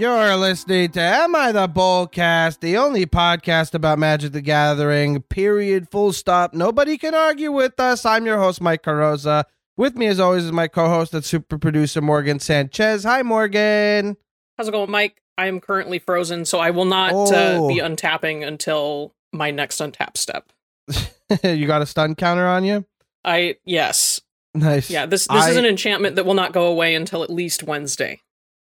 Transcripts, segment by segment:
You're listening to Am I the Bullcast, the only podcast about Magic the Gathering, period, full stop. Nobody can argue with us. I'm your host, Mike Carrozza. With me, as always, is my co-host and super producer, Morgan Sanchez. Hi, Morgan. How's it going, Mike? I am currently frozen, so I will not be untapping until my next untap step. You got a stun counter on you? Yes. Nice. Yeah, this is an enchantment that will not go away until at least Wednesday.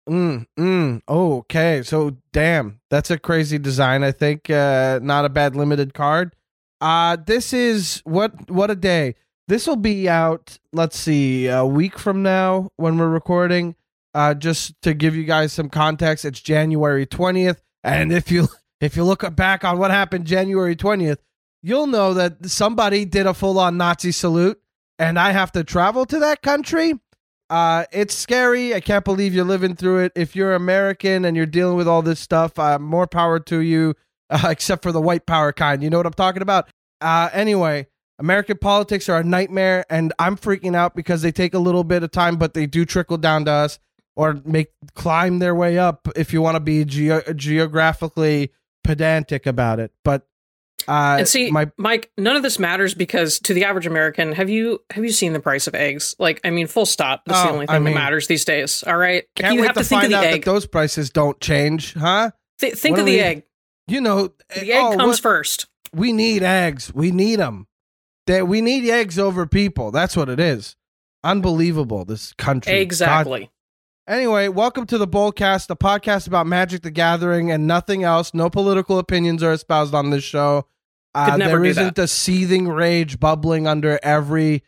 Okay. So, damn, that's a crazy design. I think not a bad limited card. This is what a day. This will be out, let's see, a week from now when we're recording. Just to give you guys some context, it's January 20th. And if you look back on what happened January 20th, you'll know that somebody did a full-on Nazi salute, and I have to travel to that country. It's scary. I can't believe you're living through it. If you're American and you're dealing with all this stuff, more power to you, except for the white power kind. You know what I'm talking about? Anyway, American politics are a nightmare, and I'm freaking out because they take a little bit of time, but they do trickle down to us or climb their way up if you want to be geographically pedantic about it. But and see, Mike, none of this matters because to the average American, have you seen the price of eggs? Like, I mean, full stop. That's the only thing that matters these days. All right, can't you wait have to to think of find the out egg. that those prices don't change, huh? Think of the egg. You know, the egg comes first. We need eggs. We need them. We need eggs over people. That's what it is. Unbelievable, this country. Exactly. God. Anyway, welcome to the Bullcast, a podcast about Magic the Gathering and nothing else. No political opinions are espoused on this show. There isn't a seething rage bubbling under every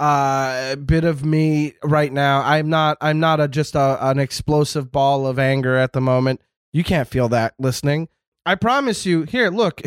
bit of me right now. I'm not just an explosive ball of anger at the moment. You can't feel that listening. I promise you. Here, look.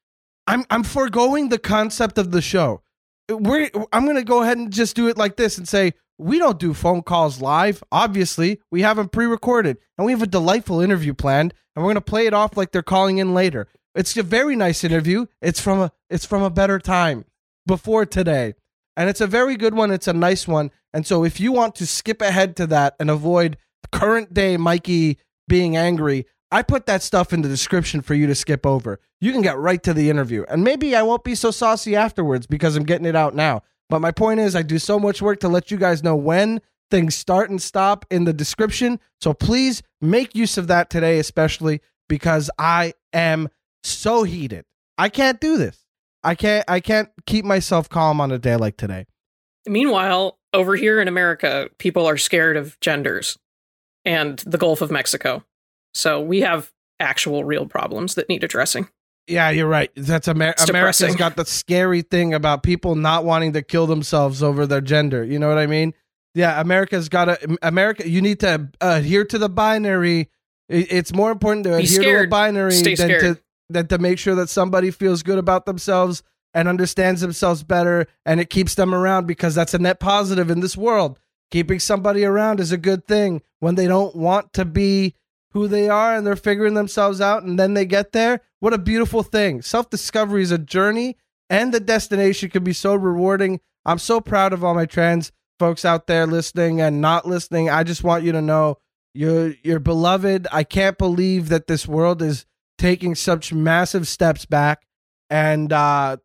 I'm foregoing the concept of the show. I'm going to go ahead and just do it like this and say, we don't do phone calls live. Obviously, we have them pre-recorded, and we have a delightful interview planned, and we're going to play it off like they're calling in later. It's a very nice interview. It's from a better time before today, and it's a very good one. It's a nice one, and so if you want to skip ahead to that and avoid current day Mikey being angry, I put that stuff in the description for you to skip over. You can get right to the interview, and maybe I won't be so saucy afterwards because I'm getting it out now. But my point is, I do so much work to let you guys know when things start and stop in the description. So please make use of that today, especially because I am so heated. I can't do this. I can't keep myself calm on a day like today. Meanwhile, over here in America, people are scared of genders and the Gulf of Mexico. So we have actual real problems that need addressing. Yeah, you're right. That's America's got the scary thing about people not wanting to kill themselves over their gender. You know what I mean? Yeah, America, you need to adhere to the binary. It's more important to adhere to a binary than to make sure that somebody feels good about themselves and understands themselves better, and it keeps them around because that's a net positive in this world. Keeping somebody around is a good thing when they don't want to be who they are and they're figuring themselves out and then they get there. What a beautiful thing. Self-discovery is a journey, and the destination can be so rewarding. I'm so proud of all my trans folks out there listening and not listening. I just want you to know you're beloved. I can't believe that this world is taking such massive steps back. And I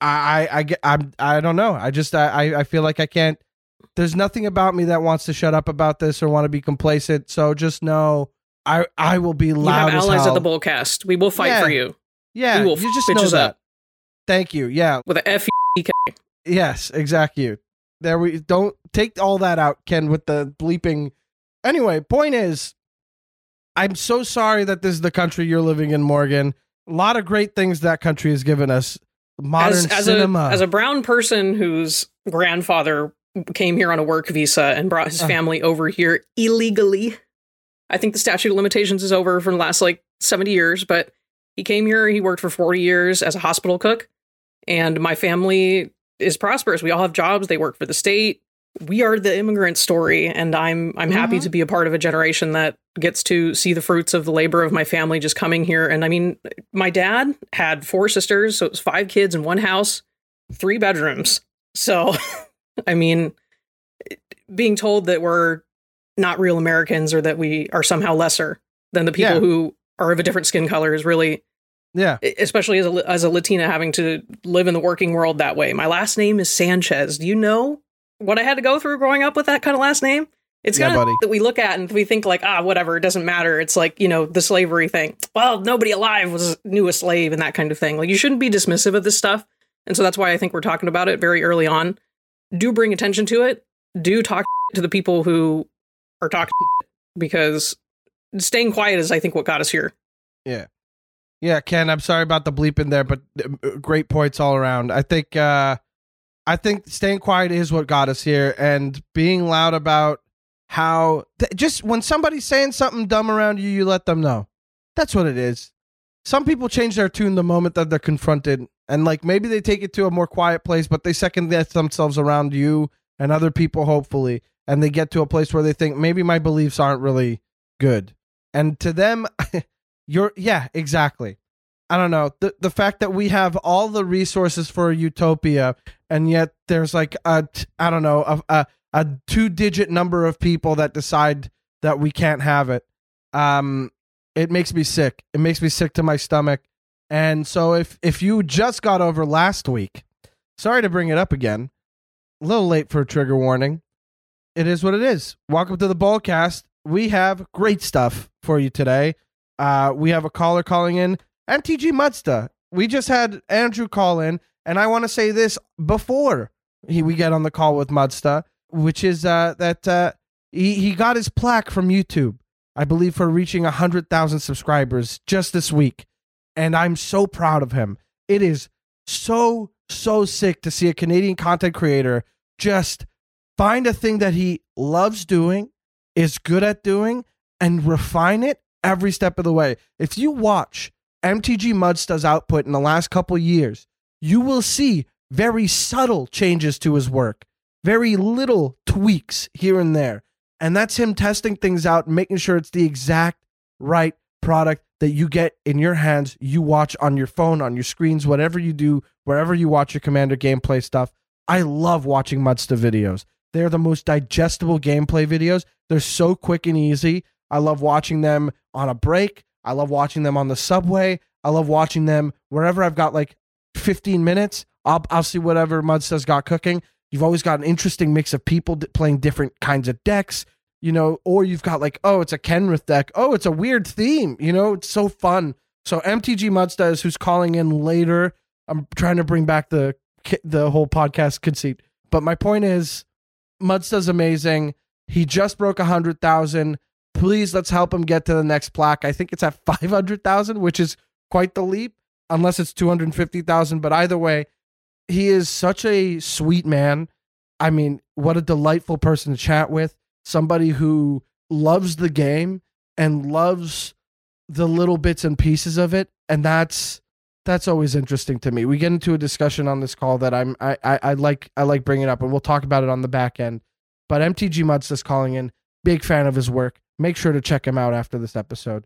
don't know. I feel like I can't. There's nothing about me that wants to shut up about this or want to be complacent. So just know I will be loud as hell. You have allies at the Bullcast. We will fight for you. Yeah, we will you just know that. Up. Thank you. Yeah. With a F-E-K. Yes, exactly. There we don't take all that out, Ken, with the bleeping. Anyway, point is, I'm so sorry that this is the country you're living in, Morgan. A lot of great things that country has given us. Modern cinema. As a brown person whose grandfather came here on a work visa and brought his family over here illegally. I think the statute of limitations is over for the last 70 years, but he came here, he worked for 40 years as a hospital cook, and my family is prosperous. We all have jobs, they work for the state. We are the immigrant story, and I'm happy to be a part of a generation that gets to see the fruits of the labor of my family just coming here. And I mean, my dad had 4 sisters, so it was 5 kids in one house, 3 bedrooms. So, I mean, being told that we're not real Americans or that we are somehow lesser than the people who are of a different skin color is really, especially as a Latina having to live in the working world that way. My last name is Sanchez. Do you know what I had to go through growing up with that kind of last name? It's kind of that we look at and we think like, whatever, it doesn't matter. It's like, the slavery thing. Well, nobody alive knew a slave and that kind of thing. Like, you shouldn't be dismissive of this stuff. And so that's why I think we're talking about it very early on. Do bring attention to it. Do talk to the people who are talking, because staying quiet is, I think, what got us here. Yeah. Yeah, Ken, I'm sorry about the bleep in there, but great points all around. I think staying quiet is what got us here, and being loud about how just when somebody's saying something dumb around you, you let them know. That's what it is. Some people change their tune the moment that they're confronted, and like maybe they take it to a more quiet place, but they second guess themselves around you and other people, hopefully, and they get to a place where they think maybe my beliefs aren't really good. And to them, exactly. I don't know. The fact that we have all the resources for a utopia, and yet there's like a 2-digit number of people that decide that we can't have it. It makes me sick. It makes me sick to my stomach. And so if you just got over last week, sorry to bring it up again, a little late for a trigger warning. It is what it is. Welcome to the Ballcast. We have great stuff for you today. We have a caller calling in, MTG Mudsta. We just had Andrew call in, and I want to say this before we get on the call with Mudsta, which is that he got his plaque from YouTube, I believe, for reaching 100,000 subscribers just this week. And I'm so proud of him. It is so sick to see a Canadian content creator just find a thing that he loves doing, is good at doing, and refine it every step of the way. If you watch MTG Mudsta's output in the last couple years, you will see very subtle changes to his work, very little tweaks here and there. And that's him testing things out and making sure it's the exact right product that you get in your hands, you watch on your phone, on your screens, whatever you do, wherever you watch your Commander gameplay stuff. I love watching Mudsta videos. They're the most digestible gameplay videos. They're so quick and easy. I love watching them on a break. I love watching them on the subway. I love watching them wherever I've got like 15 minutes. I'll see whatever Mudsta's got cooking. You've always got an interesting mix of people playing different kinds of decks, or you've got like, oh, it's a Kenrith deck. Oh, it's a weird theme. It's so fun. So MTG Mudsta is who's calling in later. I'm trying to bring back the whole podcast conceit. But my point is, Mudsta's amazing. He just broke 100,000. Please, let's help him get to the next plaque. I think it's at 500,000, which is quite the leap, unless it's 250,000. But either way, he is such a sweet man. I mean, what a delightful person to chat with. Somebody who loves the game and loves the little bits and pieces of it. And that's always interesting to me. We get into a discussion on this call that I like bringing up, and we'll talk about it on the back end. But MTG Mudsta's calling in. Big fan of his work. Make sure to check him out after this episode.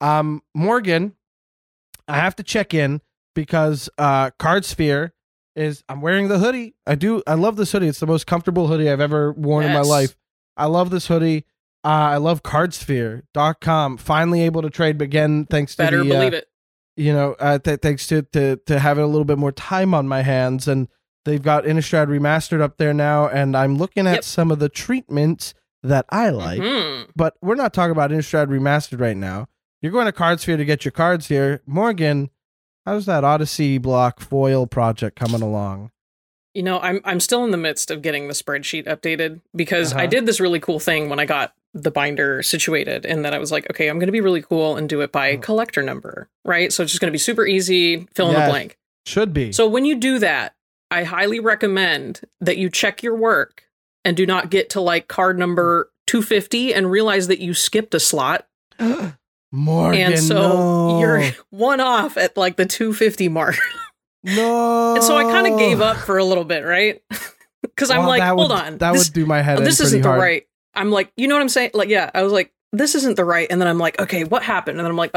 Morgan, I have to check in because Cardsphere is, I'm wearing the hoodie. I love this hoodie. It's the most comfortable hoodie I've ever worn in my life. I love this hoodie. I love Cardsphere.com. Finally able to trade again, thanks to believe it. Thanks to having a little bit more time on my hands, and they've got Innistrad Remastered up there now, and I'm looking at some of the treatments that I like, but we're not talking about Innistrad Remastered right now. You're going to Cardsphere to get your cards here. Morgan, how's that Odyssey block foil project coming along? I'm still in the midst of getting the spreadsheet updated because I did this really cool thing when I got the binder situated, and then I was like, okay, I'm going to be really cool and do it by collector number, right? So it's just going to be super easy, fill in the blank. Should be. So when you do that, I highly recommend that you check your work and do not get to like card number 250 and realize that you skipped a slot. Morgan, and so you're one off at like the 250 mark. No. And so I kind of gave up for a little bit, right? Because I'm like, hold on. That would do my head in. This isn't the right. I'm like, you know what I'm saying? Like, yeah, I was like, this isn't the right. And then I'm like, okay, what happened? And then I'm like,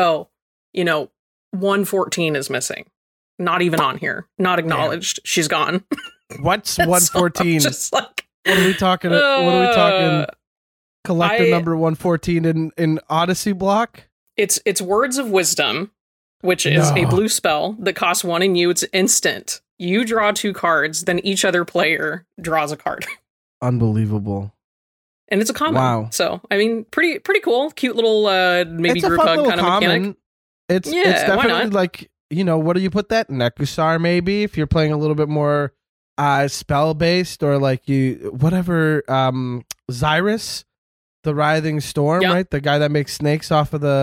114 is missing. Not even on here. Not acknowledged. Damn. She's gone. What's 114? So just like, what are we talking? What are we talking? Collector number 114 in Odyssey block? It's Words of Wisdom, which is a blue spell that costs 1 and it's instant. You draw 2 cards, then each other player draws a card. Unbelievable. And it's a common. Wow. So, I mean, pretty cool. Cute little maybe group hug kind of mechanic. It's definitely like, what do you put that? Nekusar, maybe, if you're playing a little bit more spell-based, or like whatever, Xyrus, the Writhing Storm, right? The guy that makes snakes off of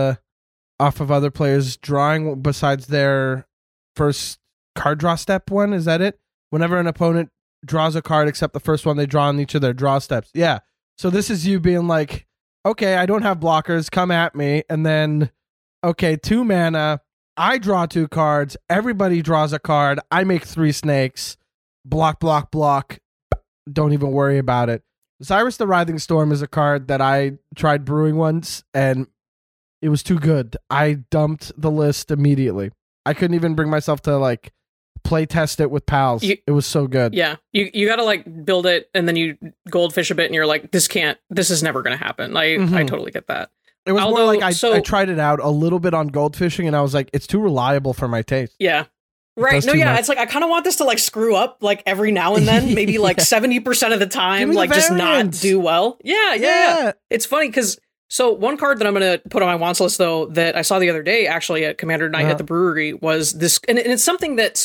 other players drawing besides their first card draw step one. Is that it? Whenever an opponent draws a card except the first one they draw on each of their draw steps. Yeah. So this is you being like, okay, I don't have blockers, come at me. And then, okay, 2 mana, I draw 2 cards, everybody draws a card, I make 3 snakes, block, block, block, don't even worry about it. Xyrus the Writhing Storm is a card that I tried brewing once, and it was too good. I dumped the list immediately. I couldn't even bring myself to like play test it with pals. It was so good. Yeah. You got to like build it, and then you goldfish a bit, and you're like, this is never going to happen. I totally get that. It was more like I tried it out a little bit on goldfishing, and I was like, it's too reliable for my taste. Yeah. Right. No, yeah. Much. It's like, I kind of want this to like screw up like every now and then, maybe like 70% of the time, like just not do well. Yeah. It's funny because one card that I'm going to put on my wants list, though, that I saw the other day actually at Commander Night at the brewery was this. And it's something that,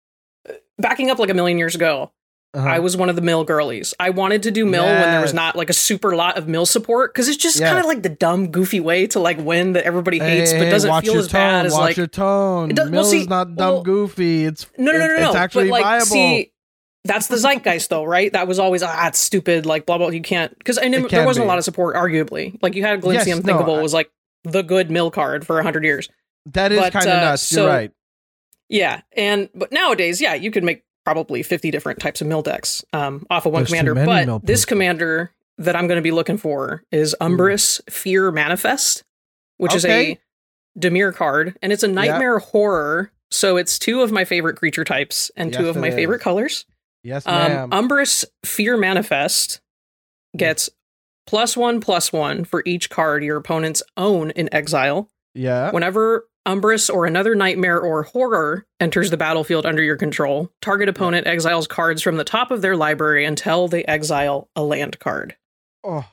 backing up like a million years ago, I was one of the mill girlies. I wanted to do mill when there was not like a super lot of mill support, because it's just kind of like the dumb, goofy way to like win that everybody hates, but doesn't feel as bad as like. Watch your tone. Mill is not dumb, goofy. It's no. It's actually viable. See, that's the zeitgeist, though, right? That was always it's stupid, like blah blah. You can't, because there wasn't a lot of support. Arguably, like you had Glimpsy Unthinkable was like the good mill card for 100 years. That is kind of nuts. You're right. Yeah, but nowadays, you could make probably 50 different types of mill decks off of one commander. But this commander that I'm going to be looking for is Umbris Fear Manifest, which is a Dimir card, and it's a nightmare horror. So it's 2 of my favorite creature types and 2 of my favorite colors. Yes, ma'am. Umbris Fear Manifest gets +1/+1 for each card your opponents own in exile. Yeah. Whenever Umbris or another nightmare or horror enters the battlefield under your control, target opponent exiles cards from the top of their library until they exile a land card. Oh.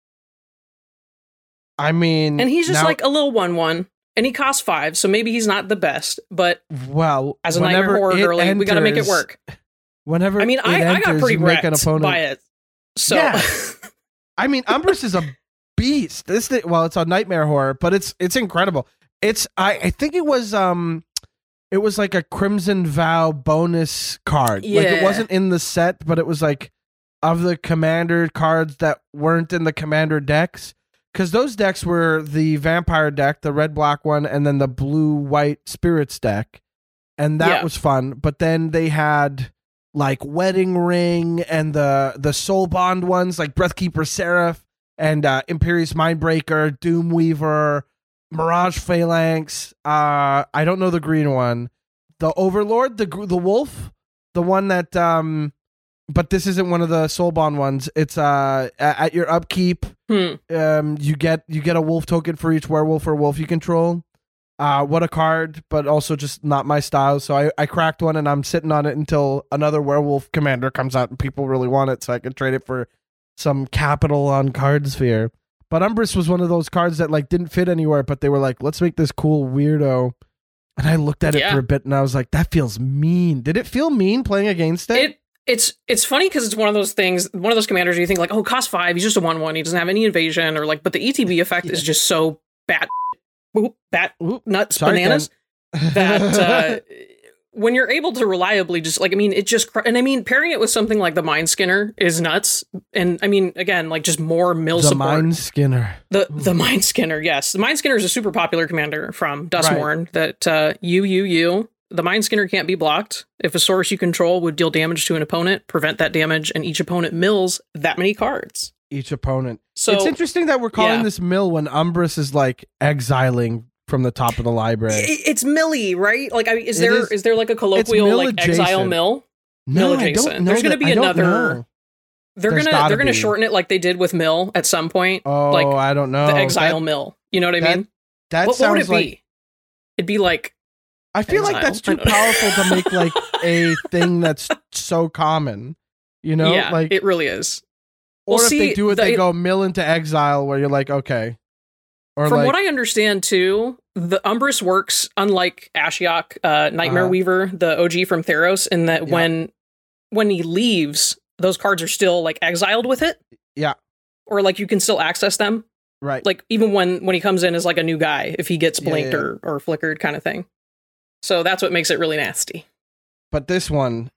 I mean... And he's just like a little 1/1, and he costs 5, so maybe he's not the best, but as a nightmare horror girly, we gotta make it work. Whenever I got pretty wrecked by it. So... Yeah. I mean, Umbris is a beast. It's a nightmare horror, but it's incredible. I think it was like a Crimson Vow bonus card. Yeah. Like it wasn't in the set, but it was like of the commander cards that weren't in the commander decks. Because those decks were the vampire deck, the red-black one, and then the blue-white spirits deck. And that was fun. But then they had like Wedding Ring and the Soul Bond ones, like Breathkeeper Seraph and Imperious Mindbreaker, Doomweaver, Mirage Phalanx. I don't know the green one. The Overlord, the wolf, the one that but this isn't one of the Soulbond ones. It's at your upkeep, you get a wolf token for each werewolf or wolf you control. What a card, but also just not my style. So I cracked one, and I'm sitting on it until another werewolf commander comes out and people really want it, so I can trade it for some capital on Cardsphere. But Umbris was one of those cards that like didn't fit anywhere, but they were like, let's make this cool weirdo. And I looked at it for a bit, and I was like, that feels mean. Did it feel mean playing against it? It's funny because it's one of those things, one of those commanders you think like, oh, cost 5, he's just a 1/1, he doesn't have any invasion, or like, but the ETB effect is just so nuts, bananas, that when you're able to reliably just like, I mean, pairing it with something like the Mind Skinner is nuts. And I mean, again, like just more mill support. The Mind Skinner. The Mind Skinner, yes. The Mind Skinner is a super popular commander from Duskmourn that the Mind Skinner can't be blocked. If a source you control would deal damage to an opponent, prevent that damage, and each opponent mills that many cards. Each opponent. So it's interesting that we're calling this mill when Umbris is like exiling from the top of the library. It's milly, right? Like, is there like a colloquial like exile mill? No, mill adjacent. I don't know. There's going to be another. They're gonna shorten it like they did with mill at some point. Oh, like I don't know. The exile mill. You know what I mean? That what sounds would it like be? It'd be like I feel like that's too powerful to make like a thing that's so common. You know, yeah, like it really is. Or well, if they do it, they go mill into exile, where you're like, okay. Or from like, what I understand too, the Umbris works unlike Ashiok, Nightmare Weaver, the OG from Theros, in that when he leaves, those cards are still like exiled with it. Yeah. Or like you can still access them. Right. Like even when he comes in as like a new guy, if he gets blinked or flickered kind of thing. So that's what makes it really nasty. But this one,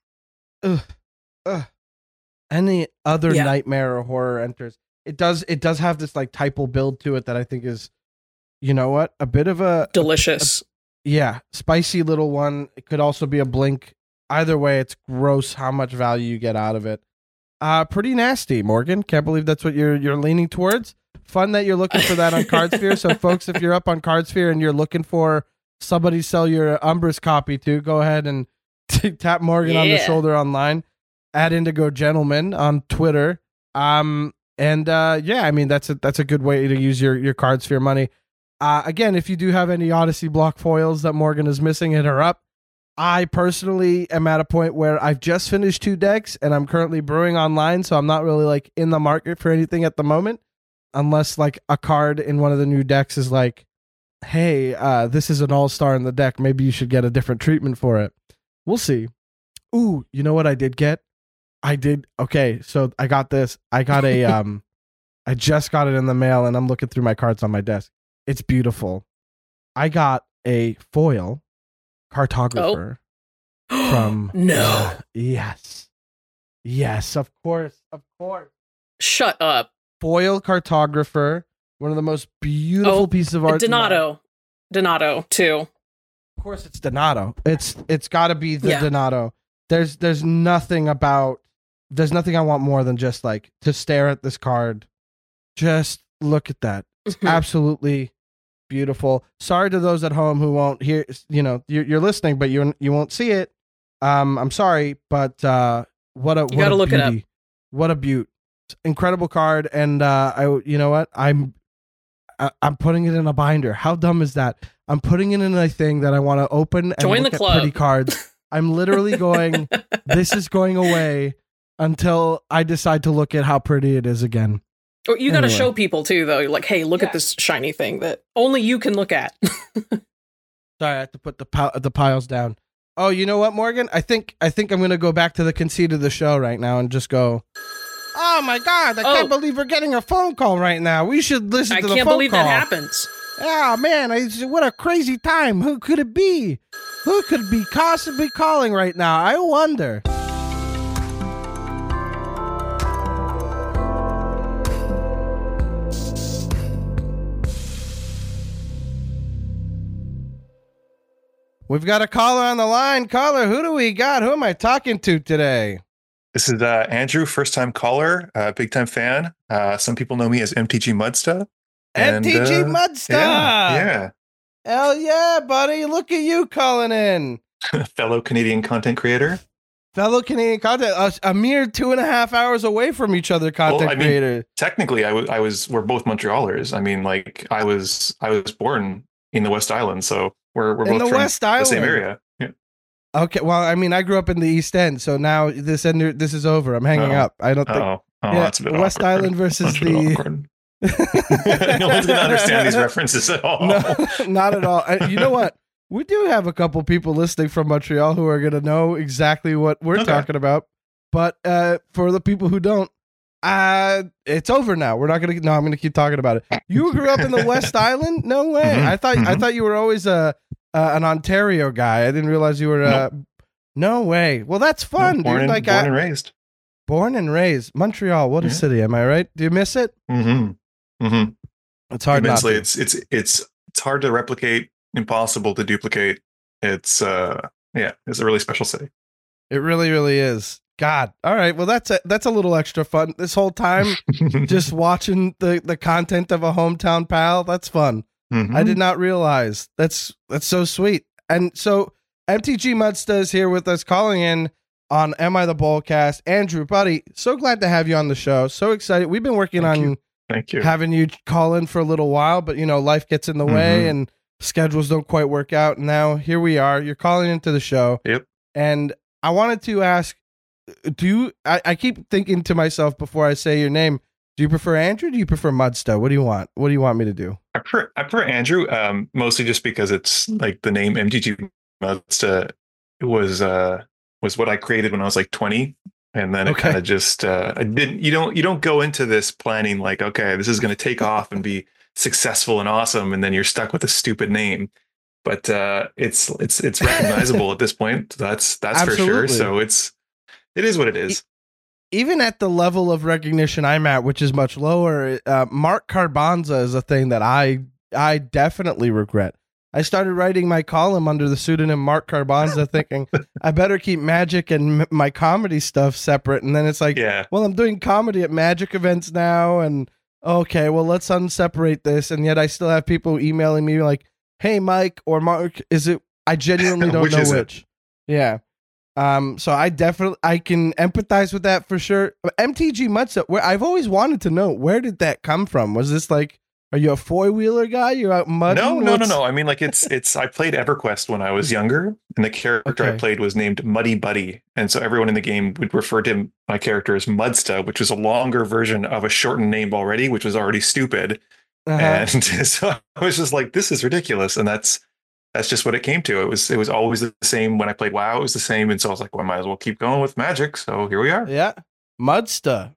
any other nightmare or horror enters. It does have this like typal build to it that I think is, you know what, a bit of a delicious. Spicy little one. It could also be a blink. Either way, it's gross how much value you get out of it. Pretty nasty, Morgan. Can't believe that's what you're leaning towards. Fun that you're looking for that on Cardsphere. So folks, if you're up on Cardsphere and you're looking for somebody to sell your Umbris copy to, go ahead and tap Morgan on the shoulder online at Indigo Gentleman on Twitter. I mean that's a good way to use your Cardsphere money. Again, if you do have any Odyssey block foils that Morgan is missing, hit her up. I personally am at a point where I've just finished 2 decks and I'm currently brewing online, so I'm not really like in the market for anything at the moment, unless like a card in one of the new decks is like, hey, this is an all-star in the deck. Maybe you should get a different treatment for it. We'll see. Ooh, you know what I did get? Okay, so I got this. I got a, I just got it in the mail and I'm looking through my cards on my desk. It's beautiful. I got a foil cartographer from... No. Yes, of course. Shut up. Foil cartographer, one of the most beautiful pieces of art. Donato too. Of course, it's Donato. It's got to be the Donato. There's nothing I want more than just like to stare at this card. Just look at that. It's absolutely beautiful. Sorry to those at home who won't hear. You know, you're listening, but you won't see it. I'm sorry, but what a look beauty. It up. What a beaut. Incredible card, and you know what? I'm putting it in a binder. How dumb is that? I'm putting it in a thing that I want to open and join look the club. At pretty cards. I'm literally going. This is going away until I decide to look at how pretty it is again. Or you got to show people too, though. You're like, hey, look at this shiny thing that only you can look at. Sorry, I have to put the piles down. Oh, you know what, Morgan? I think I'm gonna go back to the conceit of the show right now and just go. Oh my God! I can't believe we're getting a phone call right now. We should listen to the phone call. I can't believe that happens. Oh man! What a crazy time. Who could it be? Who could be possibly calling right now? I wonder. We've got a caller on the line. Caller, who do we got? Who am I talking to today? This is Andrew, first-time caller, big-time fan. Some people know me as MTG Mudsta. MTG Mudsta! Yeah. Hell yeah, buddy. Look at you calling in. Fellow Canadian content creator. A mere 2.5 hours away from each other, creator. Technically, we're both Montrealers. I mean, like, I was born in the West Island, so we're both from the same area. Yeah. Okay, well, I mean, I grew up in the East End, so now this is over. I'm hanging up. I don't think. That's a bit West awkward. Island versus the. No one's gonna understand these references at all. No, not at all. You know what? We do have a couple people listening from Montreal who are gonna know exactly what we're talking about. But for the people who don't, it's over now. We're not gonna. No, I'm gonna keep talking about it. You grew up in the West Island? No way. Mm-hmm. I thought you were always an Ontario guy. I didn't realize you were. Nope. No way. Well, that's fun, born dude. Born and raised. Born and raised. Montreal. What a city. Am I right? Do you miss it? Mm-hmm. Mm-hmm. It's hard. Immensely. It's hard to replicate. Impossible to duplicate. It's a really special city. It really, really is. God. All right. Well, that's a little extra fun. This whole time, just watching the content of a hometown pal. That's fun. Mm-hmm. I did not realize. That's so sweet. And so MTG Mudsta is here with us, calling in on Am I the Boldcast. Andrew, buddy, so glad to have you on the show. So excited. We've been working on Thank you. Having you call in for a little while, but life gets in the way and schedules don't quite work out. Now here we are. You're calling into the show. Yep. And I wanted to ask, I keep thinking to myself before I say your name, do you prefer Andrew? Do you prefer Mudsta? What do you want? What do you want me to do? I prefer Andrew, mostly just because it's like the name MTG Mudsta was what I created when I was like 20. And then it kind of just, you don't go into this planning like, okay, this is going to take off and be successful and awesome. And then you're stuck with a stupid name, but it's recognizable at this point. That's for sure. So it is what it is. Even at the level of recognition I'm at, which is much lower, Mark Carbanza is a thing that I definitely regret. I started writing my column under the pseudonym Mark Carbanza thinking I better keep Magic and my comedy stuff separate. And then it's like, well, I'm doing comedy at Magic events now. And okay, well, let's unseparate this. And yet I still have people emailing me like, hey, Mike or Mark, I genuinely don't know which. Yeah. So I can empathize with that for sure. MTG Mudsta, where I've always wanted to know, where did that come from? Was this like, are you a four-wheeler guy? You're out mudding? No. I mean, like I played EverQuest when I was younger, and the character I played was named Muddy Buddy. And so everyone in the game would refer to my character as Mudsta, which was a longer version of a shortened name already, which was already stupid. And so I was just like, this is ridiculous. And that's just what it came to. It was always the same when I played WoW. It was the same. And so I was like, well, I might as well keep going with Magic. So here we are. Yeah. Mudsta,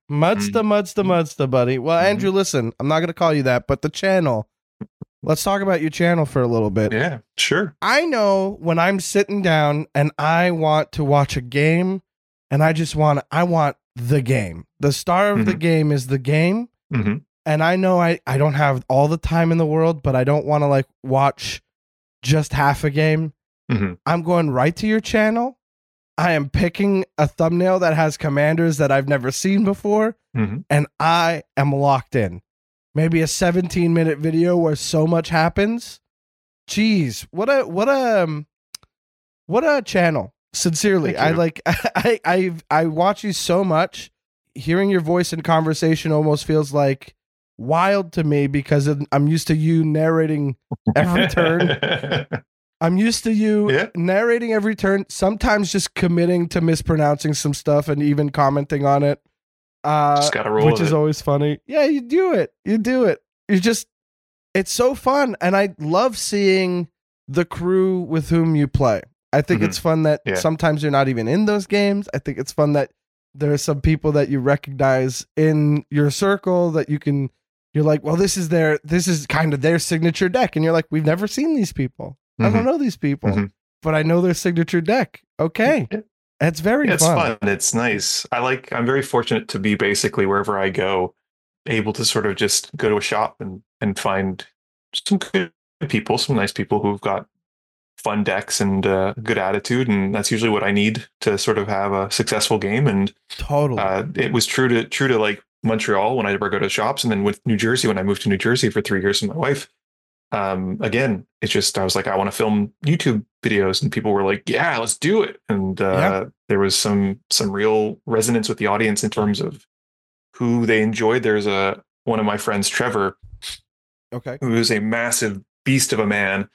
buddy. Well, Andrew, listen, I'm not going to call you that, but the channel, let's talk about your channel for a little bit. Yeah, sure. I know when I'm sitting down and I want to watch a game and I want the game. The star of the game is the game. And I know I don't have all the time in the world, but I don't want to like watch just half a game. I'm going right to your channel. I am picking a thumbnail that has commanders that I've never seen before, and I am locked in. Maybe a 17-minute video where so much happens. Jeez, what a channel. Sincerely, I watch you so much. Hearing your voice in conversation almost feels like wild to me because I'm used to you narrating every turn. I'm used to you narrating every turn, sometimes just committing to mispronouncing some stuff and even commenting on it. Just gotta roll which is always funny. Yeah, you do it. It's so fun. And I love seeing the crew with whom you play. I think it's fun that sometimes you're not even in those games. I think it's fun that there are some people that you recognize in your circle that you're like, well, this is kind of their signature deck. And you're like, we've never seen these people. I don't know these people, but I know their signature deck. Okay. It's very fun. It's fun. It's nice. I'm very fortunate to be basically wherever I go, able to sort of just go to a shop and find some good people, some nice people who've got fun decks and good attitude. And that's usually what I need to sort of have a successful game. And totally, it was true to like Montreal when I ever go to shops. And then with New Jersey, when I moved to New Jersey for 3 years with my wife, again, it's just, I was like, I want to film YouTube videos, and people were like, yeah, let's do it. And there was some real resonance with the audience in terms of who they enjoyed. There's one of my friends, Trevor, who is a massive beast of a man,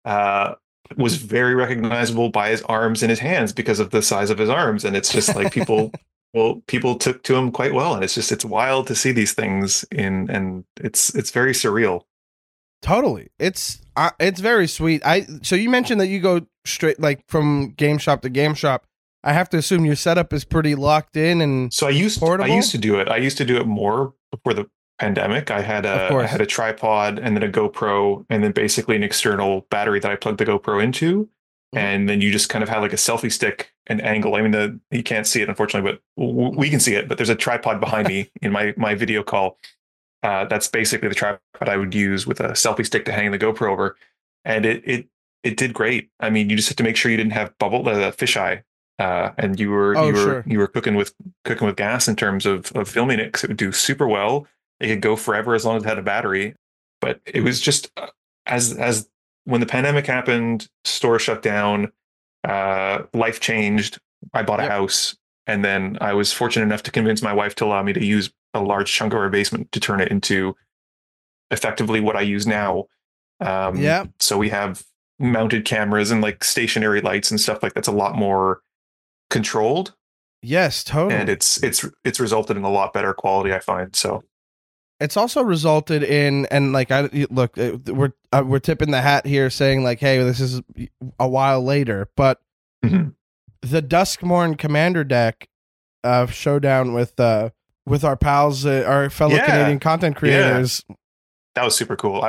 was very recognizable by his arms and his hands because of the size of his arms. And it's just like people took to him quite well. And it's wild to see these things and it's very surreal. Totally. It's very sweet. So you mentioned that you go straight like from game shop to game shop. I have to assume your setup is pretty locked in and so I used to do it. I used to do it more before the pandemic. I had a tripod and then a GoPro and then basically an external battery that I plugged the GoPro into. And then you just kind of have like a selfie stick and angle. I mean, you can't see it, unfortunately, but we can see it. But there's a tripod behind me in my video call. That's basically the tripod I would use with a selfie stick to hang the GoPro over. And it did great. I mean, you just have to make sure you didn't have fisheye. And you were cooking with gas in terms of filming it, because it would do super well. It could go forever as long as it had a battery. But it was just as when the pandemic happened, stores shut down, life changed. I bought a house, and then I was fortunate enough to convince my wife to allow me to use a large chunk of our basement to turn it into effectively what I use now. So we have mounted cameras and like stationary lights and stuff like that's a lot more controlled. Yes, totally. And it's resulted in a lot better quality, I find. So it's also resulted in, and like we're tipping the hat here, saying like, hey, this is a while later, but the Duskmourn Commander deck showdown with our pals, our fellow Canadian content creators. Yeah. That was super cool.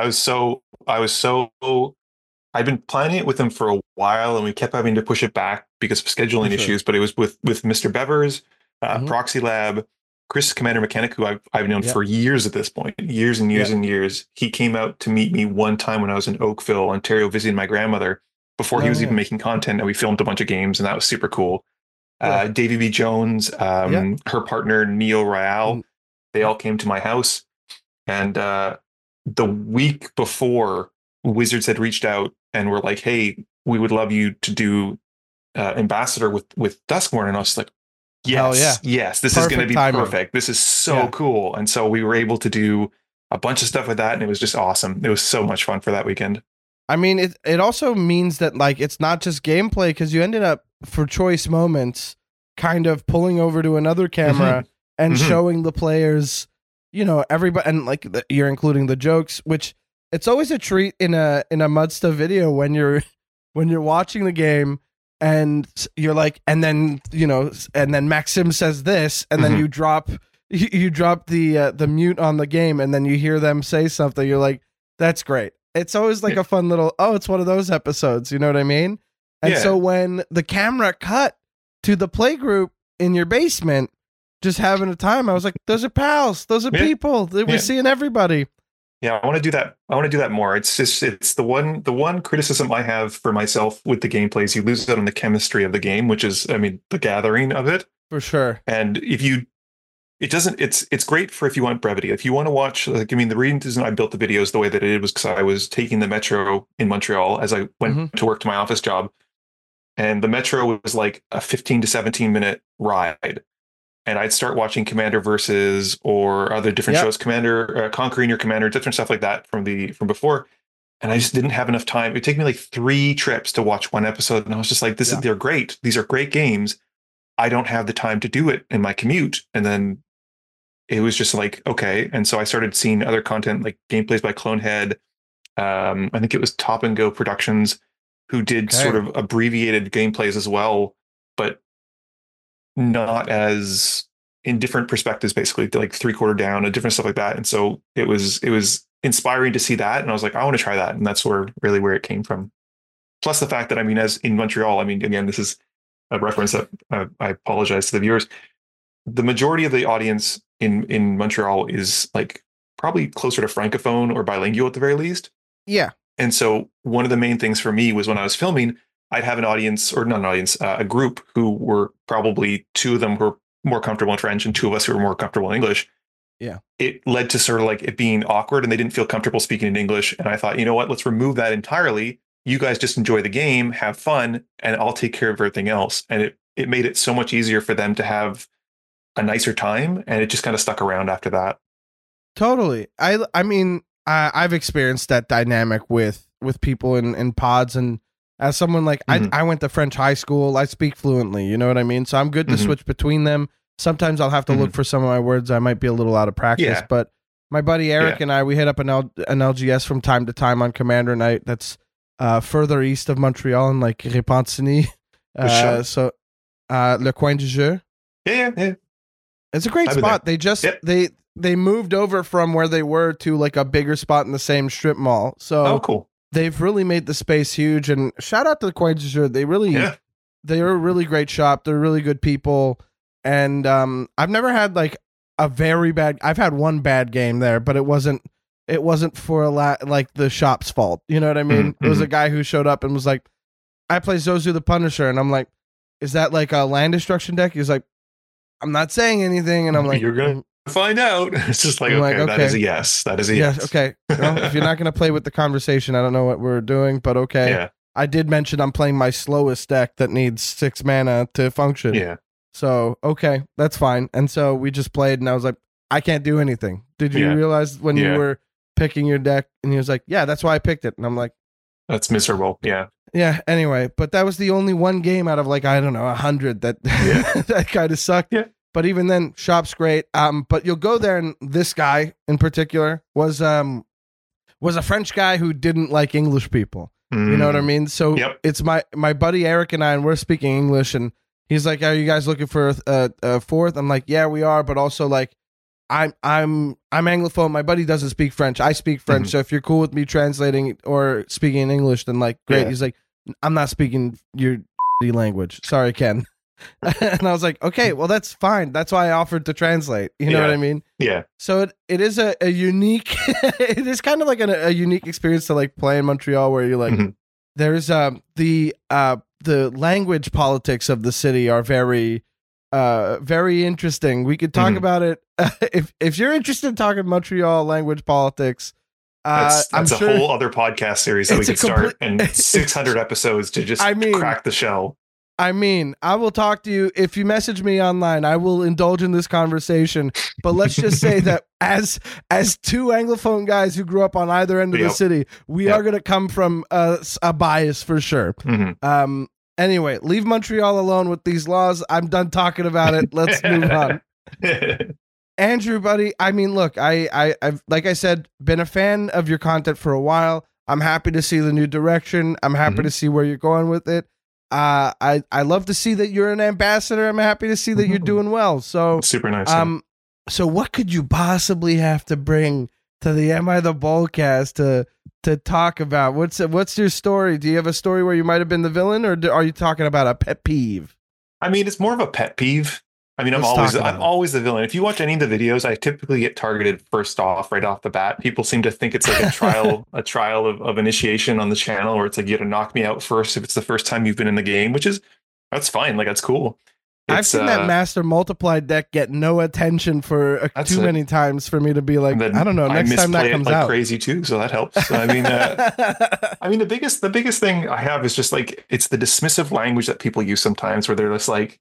I've been planning it with them for a while, and we kept having to push it back because of scheduling issues. But it was with Mr. Bevers, Proxy Lab, Chris Commander Mechanic, who I've known for years at this point, years and years and years. He came out to meet me one time when I was in Oakville, Ontario, visiting my grandmother before he was even making content, and we filmed a bunch of games, and that was super cool. Davy B. Jones, her partner Neo Royale, they all came to my house, and the week before, Wizards had reached out and were like, "Hey, we would love you to do ambassador with Duskmourn," and I was like, "Yes, yes, this is going to be perfect. This is so cool." And so we were able to do a bunch of stuff with that, and it was just awesome. It was so much fun for that weekend. I mean, it also means that like it's not just gameplay, because you ended up, for choice moments, kind of pulling over to another camera and showing the players, you know, everybody, and like you're including the jokes, which it's always a treat in a Mud Stuff video when you're watching the game and you're like, and then, you know, and then Maxim says this, and then you drop the mute on the game, and then you hear them say something. You're like, that's great. It's always like a fun little, it's one of those episodes, you know what I mean? And so when the camera cut to the play group in your basement, just having a time, I was like, those are pals. Those are people. We're seeing everybody. Yeah, I want to do that. I want to do that more. It's the one criticism I have for myself with the gameplay is you lose out on the chemistry of the game, which is, I mean, the gathering of it. For sure. And it's great for if you want brevity. If you want to watch, like, I mean, the reason I built the videos the way that I did was because I was taking the Metro in Montreal as I went to work to my office job. And the Metro was like a 15 to 17 minute ride. And I'd start watching Commander Versus or other different shows, Commander, Conquering Your Commander, different stuff like that from before. And I just didn't have enough time. It'd take me like 3 trips to watch one episode. And I was just like, they're great. These are great games. I don't have the time to do it in my commute. And then it was just like, okay. And so I started seeing other content like gameplays by Clonehead. I think it was Top and Go Productions, who did sort of abbreviated gameplays as well, but not as in different perspectives, basically like 3/4 down and different stuff like that. And so it was inspiring to see that. And I was like, I want to try that. And that's where it came from. Plus the fact that, I mean, as in Montreal, I mean, again, this is a reference that I apologize to the viewers. The majority of the audience in Montreal is like probably closer to Francophone or bilingual at the very least. Yeah. And so one of the main things for me was when I was filming, I'd have an audience, or not an audience, a group who were probably 2 of them were more comfortable in French and 2 of us who were more comfortable in English. Yeah. It led to sort of like it being awkward and they didn't feel comfortable speaking in English. And I thought, you know what, let's remove that entirely. You guys just enjoy the game, have fun, and I'll take care of everything else. And it made it so much easier for them to have a nicer time. And it just kind of stuck around after that. Totally. I mean, I've experienced that dynamic with people in pods, and as someone like I went to French high school, I speak fluently, you know what I mean? So I'm good to switch between them. Sometimes I'll have to look for some of my words. I might be a little out of practice, but my buddy Eric and I, we hit up an LGS from time to time on Commander Night. That's further east of Montreal in like Repentigny. So Le Coin du Jeu. Yeah. It's a great spot. They just they moved over from where they were to like a bigger spot in the same strip mall. So cool. They've really made the space huge, and shout out to the Coin du Jeu. They're a really great shop. They're really good people. And I've never had like I've had one bad game there, but it wasn't for like the shop's fault. You know what I mean? It was a guy who showed up and was like, I play Zozu the Punisher. And I'm like, is that like a land destruction deck? He's like, I'm not saying anything. And I'm like, you're going to find out. It's just like, okay, that is a yes. That is a yes. Okay. Well, if you're not going to play with the conversation, I don't know what we're doing, but okay. Yeah. I did mention I'm playing my slowest deck that needs 6 mana to function. Yeah. So, okay, that's fine. And so we just played, and I was like, I can't do anything. Did you realize when you were picking your deck? And he was like, yeah, that's why I picked it. And I'm like, that's miserable. Yeah. Yeah. Anyway, but that was the only one game out of like, I don't know, 100 that that kind of sucked. Yeah. But even then, shop's great. But you'll go there, and this guy in particular was a French guy who didn't like English people. You know what I mean? So it's my buddy Eric and I, and we're speaking English, and he's like, "Are you guys looking for a fourth?" I'm like, "Yeah, we are," but also like, I'm Anglophone. My buddy doesn't speak French. I speak French. So if you're cool with me translating or speaking in English, then like, great. Yeah. He's like, "I'm not speaking your language. Sorry, Ken." And I was like, okay, well, that's fine. That's why I offered to translate. You know what I mean? Yeah. So it is a unique, it is kind of like a unique experience to like play in Montreal, where you're like, there's the language politics of the city are very interesting. We could talk about it if you're interested in talking Montreal language politics. That's a whole other podcast series that we could start, and 600 episodes to just crack the shell. I mean, I will talk to you if you message me online. I will indulge in this conversation. But let's just say that as two Anglophone guys who grew up on either end of the city, we are going to come from a bias for sure. Anyway, leave Montreal alone with these laws. I'm done talking about it. Let's move on. Andrew, buddy. I mean, look, I've like I said, been a fan of your content for a while. I'm happy to see the new direction. I'm happy to see where you're going with it. I love to see that you're an ambassador. I'm happy to see that you're doing well. So super nice. So what could you possibly have to bring to the Am I the Boldcast to talk about? What's your story? Do you have a story where you might have been the villain, or are you talking about a pet peeve? I mean, it's more of a pet peeve. I mean, I'm always the villain. If you watch any of the videos, I typically get targeted right off the bat. People seem to think it's like a trial of initiation on the channel, where it's like you got to knock me out first if it's the first time you've been in the game, that's fine. Like, that's cool. I've seen that Master Multiply deck get no attention for too many times for me to be like, I don't know. Next time that comes out, crazy too, so that helps. I mean, the biggest thing I have is just like, it's the dismissive language that people use sometimes, where they're just like,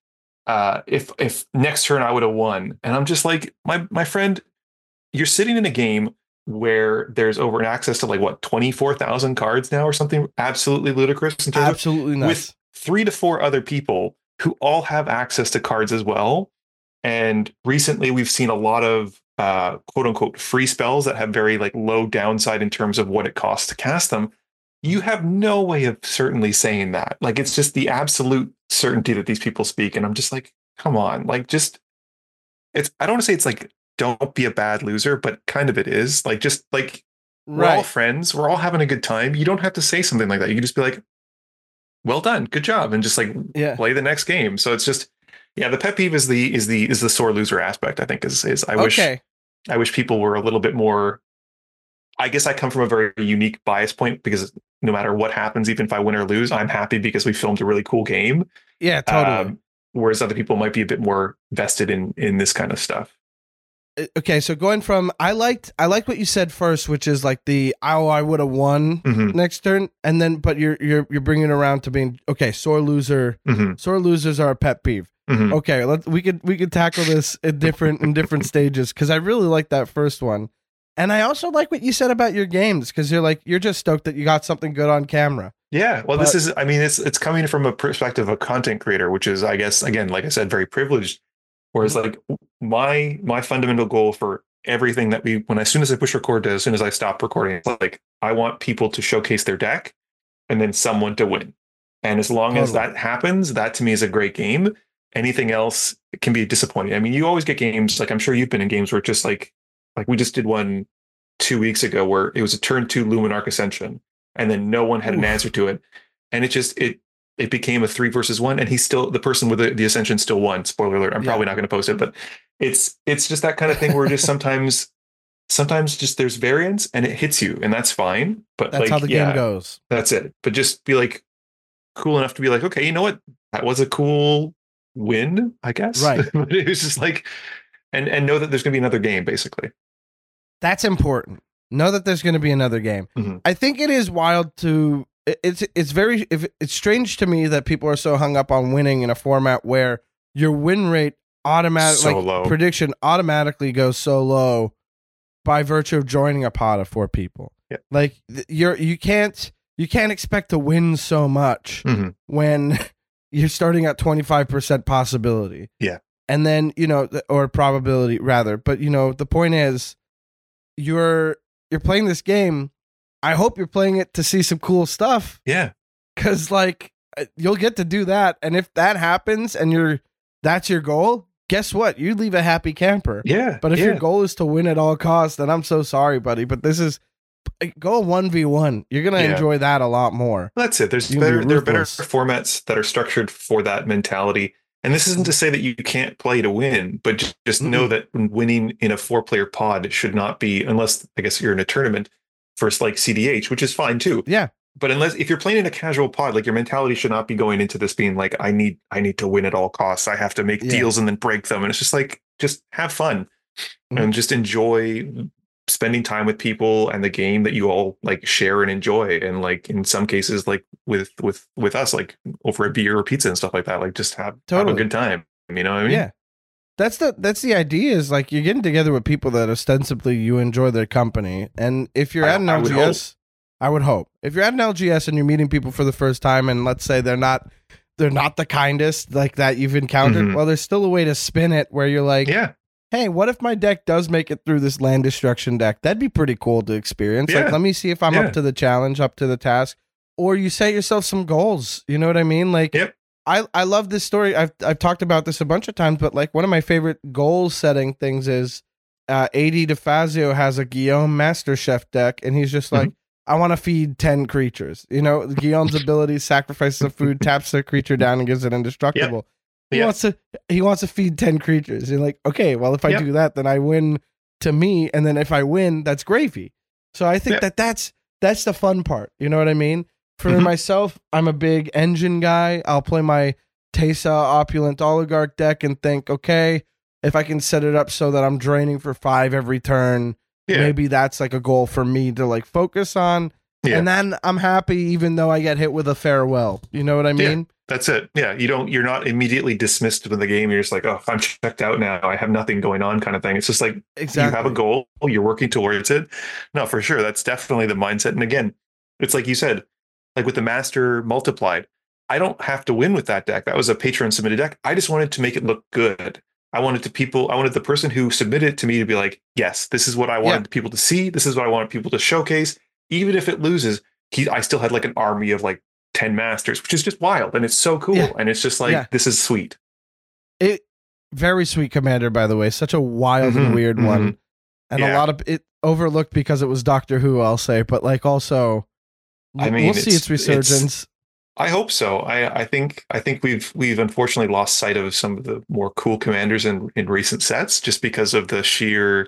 if next turn I would have won, and I'm just like, my friend, you're sitting in a game where there's over an access to like what 24,000 cards now or something absolutely ludicrous in terms absolutely nuts. With 3 to 4 other people who all have access to cards as well. And recently we've seen a lot of quote unquote free spells that have very like low downside in terms of what it costs to cast them. You have no way of certainly saying that. Like, it's just the absolute certainty that these people speak. And I'm just like, come on, like, I don't want to say it's like, don't be a bad loser, but kind of it is. Like, just like, we're all friends. We're all having a good time. You don't have to say something like that. You can just be like, well done, good job, and just like play the next game. So it's just, the pet peeve is the sore loser aspect. I think is I wish people were a little bit more. I guess I come from a very unique bias point, because no matter what happens, even if I win or lose, I'm happy because we filmed a really cool game. Yeah, totally. Whereas other people might be a bit more vested in this kind of stuff. Okay, so going from I liked what you said first, which is like I would have won next turn, and then but you're bringing it around to being sore loser. Sore losers are a pet peeve. Okay, we could tackle this in different stages, because I really like that first one, and I also like what you said about your games, because you're just stoked that you got something good on camera. Yeah, well, it's coming from a perspective of a content creator, which is, I guess, again, like I said, very privileged. Whereas like my fundamental goal for everything that as soon as I push record to as soon as I stop recording, it's like, I want people to showcase their deck and then someone to win. And as long as that happens, that to me is a great game. Anything else can be disappointing. I mean, you always get games, like I'm sure you've been in games where it's just like we just did one 2 weeks ago where it was a turn 2 Luminarch Ascension, and then no one had an answer to it. And it became a 3 versus 1, and the person with the Ascension still won. Spoiler alert. I'm probably not going to post it, but it's just that kind of thing where just sometimes just there's variance and it hits you, and that's fine. But that's how the game goes. That's it. But just be like cool enough to be like, okay, you know what? That was a cool win, I guess. Right. But it was just like, and know that there's going to be another game, basically. That's important. Know that there's going to be another game. I think it is wild to. It's strange to me that people are so hung up on winning in a format where your win rate automatic so low. Prediction automatically goes so low by virtue of joining a pod of 4 people. Yeah. Like you can't expect to win so much when you're starting at 25% possibility. Yeah. And then, or probability rather. But the point is you're playing this game. I hope you're playing it to see some cool stuff. Yeah. 'Cause you'll get to do that. And if that happens and that's your goal, guess what? You leave a happy camper. Yeah. But if your goal is to win at all costs, then I'm so sorry, buddy. But this is go 1v1. You're gonna enjoy that a lot more. That's it. There are better formats that are structured for that mentality. And this isn't to say that you can't play to win, but just know that winning in a 4-player pod should not be, unless I guess you're in a tournament for like CDH, which is fine too. Yeah. But if you're playing in a casual pod, like your mentality should not be going into this being like, I need to win at all costs. I have to make deals and then break them. And it's just like, just have fun and just enjoy spending time with people and the game that you all like share and enjoy. And like in some cases, like with us, like over a beer or pizza and stuff like that, like just have a good time. You know what I mean? Yeah. That's the idea, is like you're getting together with people that ostensibly you enjoy their company. And if you're at an LGS, I would hope. If you're at an LGS and you're meeting people for the first time, and let's say they're not the kindest like that you've encountered, well, there's still a way to spin it where you're like, hey, what if my deck does make it through this land destruction deck? That'd be pretty cool to experience. Like, let me see if I'm up to the challenge, up to the task. Or you set yourself some goals. You know what I mean? Like, I love this story. I've talked about this a bunch of times, but like one of my favorite goal setting things is AD DeFazio has a Guillaume Master Chef deck, and he's just like, I want to feed 10 creatures. Guillaume's ability sacrifices a food, taps the creature down, and gives it indestructible. He wants to feed 10 creatures. You're like, okay, well, if I do that, then I win to me, and then if I win, that's gravy. So I think that's the fun part. You know what I mean? For myself, I'm a big engine guy. I'll play my Teysa Opulent Oligarch deck and think, okay, if I can set it up so that I'm draining for 5 every turn, maybe that's like a goal for me to like focus on. And then I'm happy even though I get hit with a farewell. You know what I mean? That's it. Yeah. You're not immediately dismissed from the game. You're just like, oh, I'm checked out now. I have nothing going on kind of thing. It's just like, you have a goal, you're working towards it. No, for sure. That's definitely the mindset. And again, it's like you said, like with the Master Multiplied, I don't have to win with that deck. That was a Patreon submitted deck. I just wanted to make it look good. I wanted the person who submitted it to me to be like, yes, this is what I wanted people to see. This is what I wanted people to showcase. Even if it loses, I still had like an army of like 10 masters, which is just wild. And it's so cool. And it's just like, this is sweet. Very sweet commander, by the way. Such a wild and weird one. And a lot of it overlooked because it was Doctor Who, I'll say. But like also, we'll see its resurgence. I hope so. I think we've unfortunately lost sight of some of the more cool commanders in recent sets just because of the sheer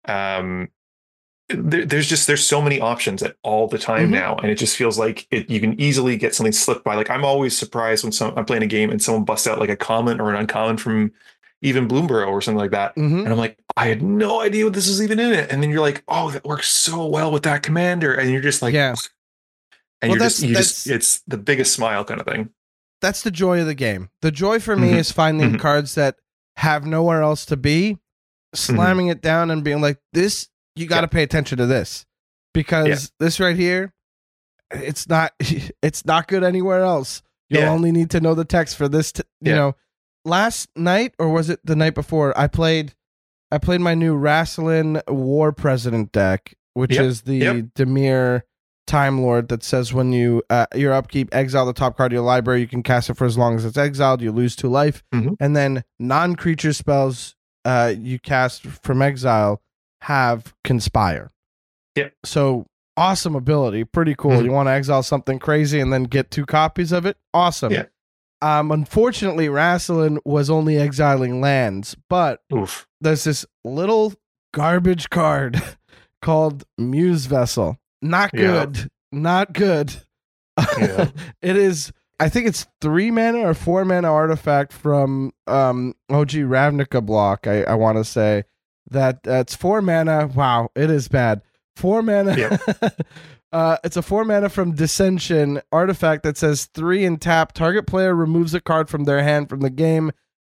there's so many options at all the time now, and it just feels like you can easily get something slipped by. Like I'm always surprised when I'm playing a game and someone busts out like a common or an uncommon from even Bloomborough or something like that, and I'm like, I had no idea what this was even in it, and then you're like, oh, that works so well with that commander, and you're just like, and it's the biggest smile kind of thing. That's the joy of the game. The joy for me is finding cards that have nowhere else to be, slamming it down and being like, this, you got to pay attention to this, because this right here, it's not good anywhere else. You'll only need to know the text for this. You know, last night, or was it the night before, I played my new Rassilin War President deck, which is the Dimir Time Lord that says when you your upkeep, exile the top card of your library, you can cast it for as long as it's exiled, you lose 2 life, and then non-creature spells you cast from exile have Conspire. So awesome ability, pretty cool. You want to exile something crazy and then get 2 copies of it? Awesome. Unfortunately, Rassilin was only exiling lands, but there's this little garbage card called Muse Vessel. Not good. Not good. It is, I think it's 3 mana or 4 mana artifact from OG Ravnica block, I want to say. That's 4 mana. Wow, it is bad. 4 mana. It's a 4 mana from Dissension artifact that says 3 and tap. Target player removes a card from their hand from the game.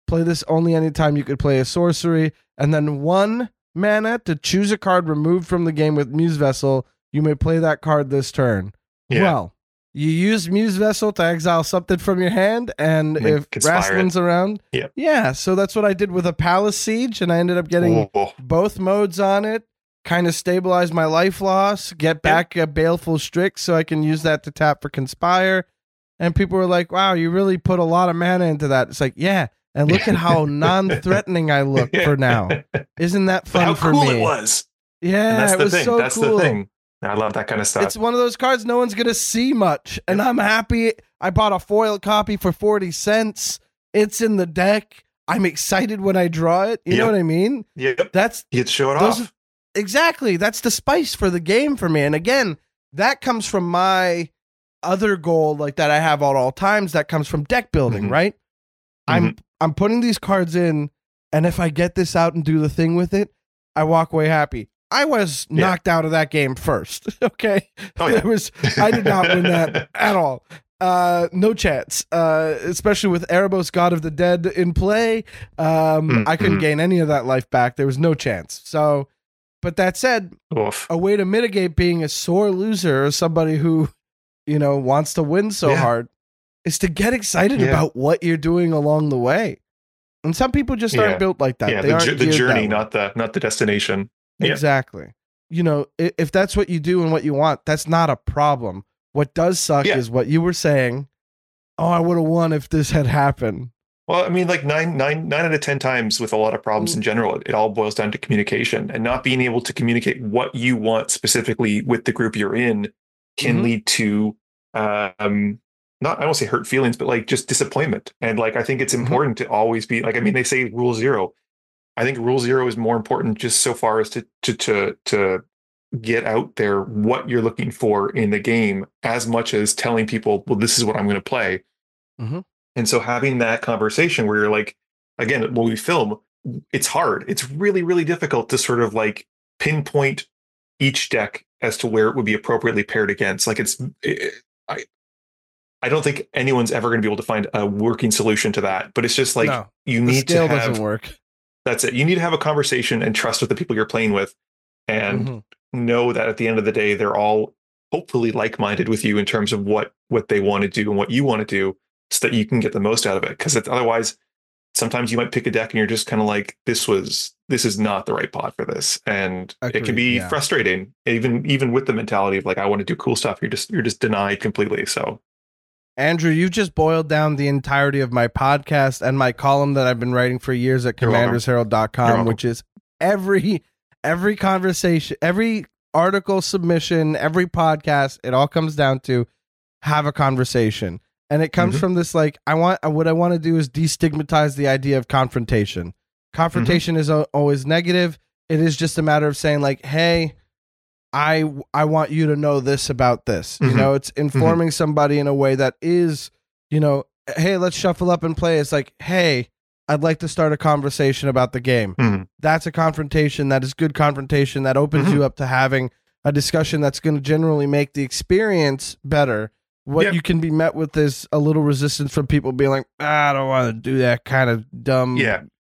Play this only anytime you could play a sorcery. And then 1 mana to choose a card removed from the game with Muse Vessel. You may play that card this turn. Yeah. Well, you use Muse Vessel to exile something from your hand, and if Raslin's around, yeah. So that's what I did with a Palace Siege, and I ended up getting both modes on it. Kind of stabilize my life loss, get back a Baleful Strix, so I can use that to tap for Conspire. And people were like, "Wow, you really put a lot of mana into that." It's like, yeah. And look at how non-threatening I look for now. Isn't that fun for me? How cool it was. Yeah, it was so cool. That's the thing. I love that kind of stuff. It's one of those cards no one's going to see much. And I'm happy. I bought a foil copy for 40 cents. It's in the deck. I'm excited when I draw it. You know what I mean? Yep. You get to show it off. Exactly. That's the spice for the game for me. And again, that comes from my other goal like that I have at all times. That comes from deck building, right? I'm putting these cards in, and if I get this out and do the thing with it, I walk away happy. I was knocked out of that game first. Okay. Oh, yeah. I did not win that at all. No chance. Especially with Erebos, God of the Dead in play. I couldn't gain any of that life back. There was no chance. So, but that said, a way to mitigate being a sore loser or somebody who, wants to win so hard is to get excited about what you're doing along the way. And some people just aren't built like that. Yeah, the journey, not the destination. Exactly. If that's what you do and what you want, that's not a problem. What does suck is what you were saying. Oh, I would have won if this had happened. Well, I mean, like 9 out of 10 times with a lot of problems in general, it all boils down to communication, and not being able to communicate what you want specifically with the group you're in can lead to, I won't say hurt feelings, but like just disappointment. And like, I think it's important to always be like, I mean, they say rule 0. I think rule 0 is more important just so far as to get out there what you're looking for in the game, as much as telling people, well, this is what I'm going to play. And so having that conversation where you're like, again, when we film, it's hard. It's really, really difficult to sort of like pinpoint each deck as to where it would be appropriately paired against. Like I don't think anyone's ever going to be able to find a working solution to that, but it's just like, you need to have, doesn't work. That's it. You need to have a conversation and trust with the people you're playing with, and know that at the end of the day, they're all hopefully like-minded with you in terms of what they want to do and what you want to do, so that you can get the most out of it. Because otherwise, sometimes you might pick a deck and you're just kind of like, this is not the right pot for this, and it can be frustrating, even with the mentality of like, I want to do cool stuff. You're just denied completely. So. Andrew, you've just boiled down the entirety of my podcast and my column that I've been writing for years at commandersherald.com, which is every conversation, every article submission, every podcast, it all comes down to have a conversation. And it comes from this, like, what I want to do is destigmatize the idea of confrontation. Confrontation is always negative. It is just a matter of saying like, hey, I want you to know this about this. It's informing somebody in a way that is, hey, let's shuffle up and play. It's like, hey, I'd like to start a conversation about the game. That's a confrontation. That is good confrontation. That opens you up to having a discussion that's going to generally make the experience better. What you can be met with is a little resistance from people being like, I don't want to do that kind of dumb,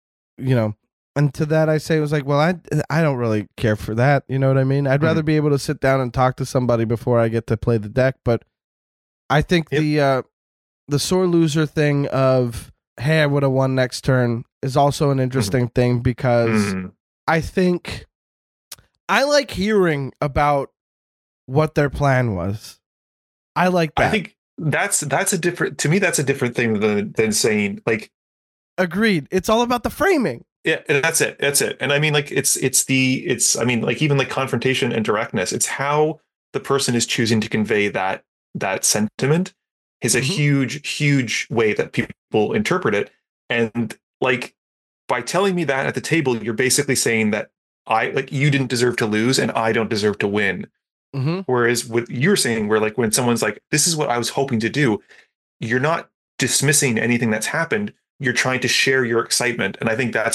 And to that, I say, it was like, well, I don't really care for that. You know what I mean? I'd rather be able to sit down and talk to somebody before I get to play the deck. But I think the sore loser thing of, hey, I would have won next turn is also an interesting thing, because I think I like hearing about what their plan was. I like that. I think that's a different thing than saying like. Agreed. It's all about the framing. Yeah, that's it. And I mean, like, I mean, like, even like confrontation and directness, it's how the person is choosing to convey that sentiment is a huge way that people interpret it. And like, by telling me that at the table, you're basically saying that you didn't deserve to lose and I don't deserve to win. Whereas what you're saying, where like, when someone's like, this is what I was hoping to do, you're not dismissing anything that's happened. You're trying to share your excitement. And I think that's a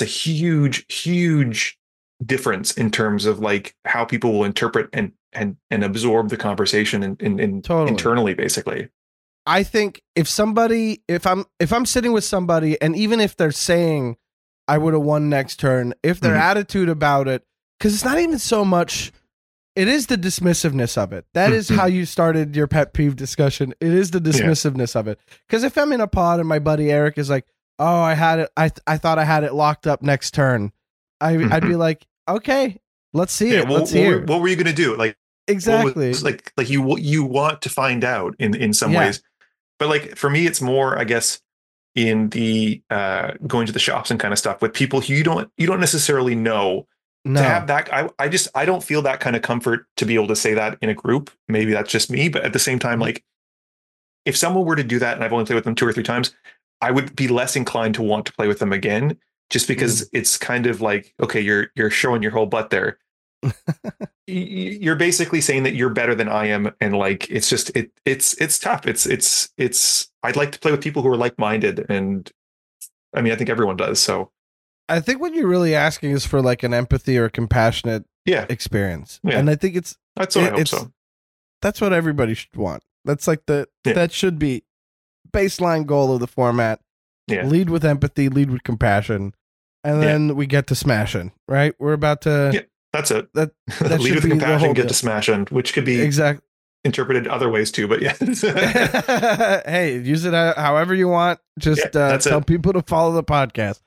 huge difference in terms of like how people will interpret and absorb the conversation and totally. Internally, basically. I think if I'm sitting with somebody, and even if they're saying I would have won next turn, if their attitude about it, because it's not even so much, it is the dismissiveness of it. That is how you started your pet peeve discussion. It is the dismissiveness of it. Because if I'm in a pod and my buddy Eric is like, oh, I had it, I thought I had it locked up next turn, I'd be like, okay, let's see it. Let's hear. What were you going to do? Like, exactly. Like you want to find out in some ways. But like for me, it's more, I guess, in the going to the shops and kind of stuff with people who you don't necessarily know. No. To have that, I don't feel that kind of comfort to be able to say that in a group. Maybe that's just me, but at the same time, like if someone were to do that and I've only played with them 2 or 3 times, I would be less inclined to want to play with them again, just because it's kind of like, okay, you're showing your whole butt there. You're basically saying that you're better than I am, and like it's just it's tough. It's I'd like to play with people who are like-minded, and I mean I think everyone does. So I think what you're really asking is for like an empathy or a compassionate experience. Yeah. And I think that's what I hope so. That's what everybody should want. That's like that should be baseline goal of the format. Yeah. Lead with empathy, lead with compassion, and then we get to smashing, right? We're about to that's it. That lead with compassion, get to smashing, which could be interpreted other ways too, but hey, use it however you want. Just tell people to follow the podcast.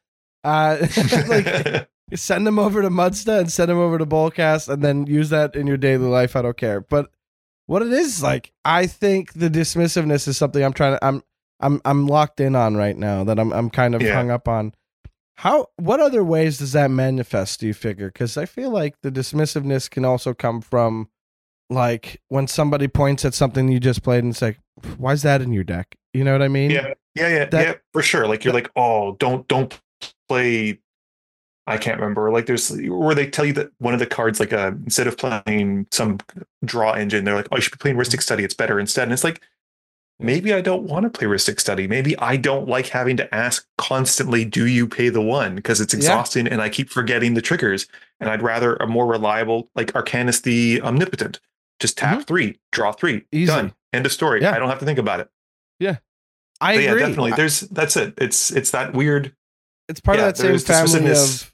Like send them over to Mudsta and send them over to Boltcast, and then use that in your daily life. I don't care. But what it is, like, I think the dismissiveness is something I'm locked in on right now, that I'm kind of hung up on. What other ways does that manifest, do you figure? Because I feel like the dismissiveness can also come from, like, when somebody points at something you just played and say, why is that in your deck? You know what I mean? Yeah, for sure. Like, you're like, oh, don't play, I can't remember, like there's where they tell you that one of the cards, like instead of playing some draw engine, they're like, oh, you should be playing Rhystic Study, it's better instead. And it's like, maybe I don't want to play Rhystic Study. Maybe I don't like having to ask constantly, do you pay the 1? Because it's exhausting and I keep forgetting the triggers. And I'd rather a more reliable, like Arcanus the Omnipotent. Just tap 3, draw 3, easy. Done. End of story. I don't have to think about it. Yeah. I agree. Yeah, definitely. That's it. It's that weird. It's part of that same family of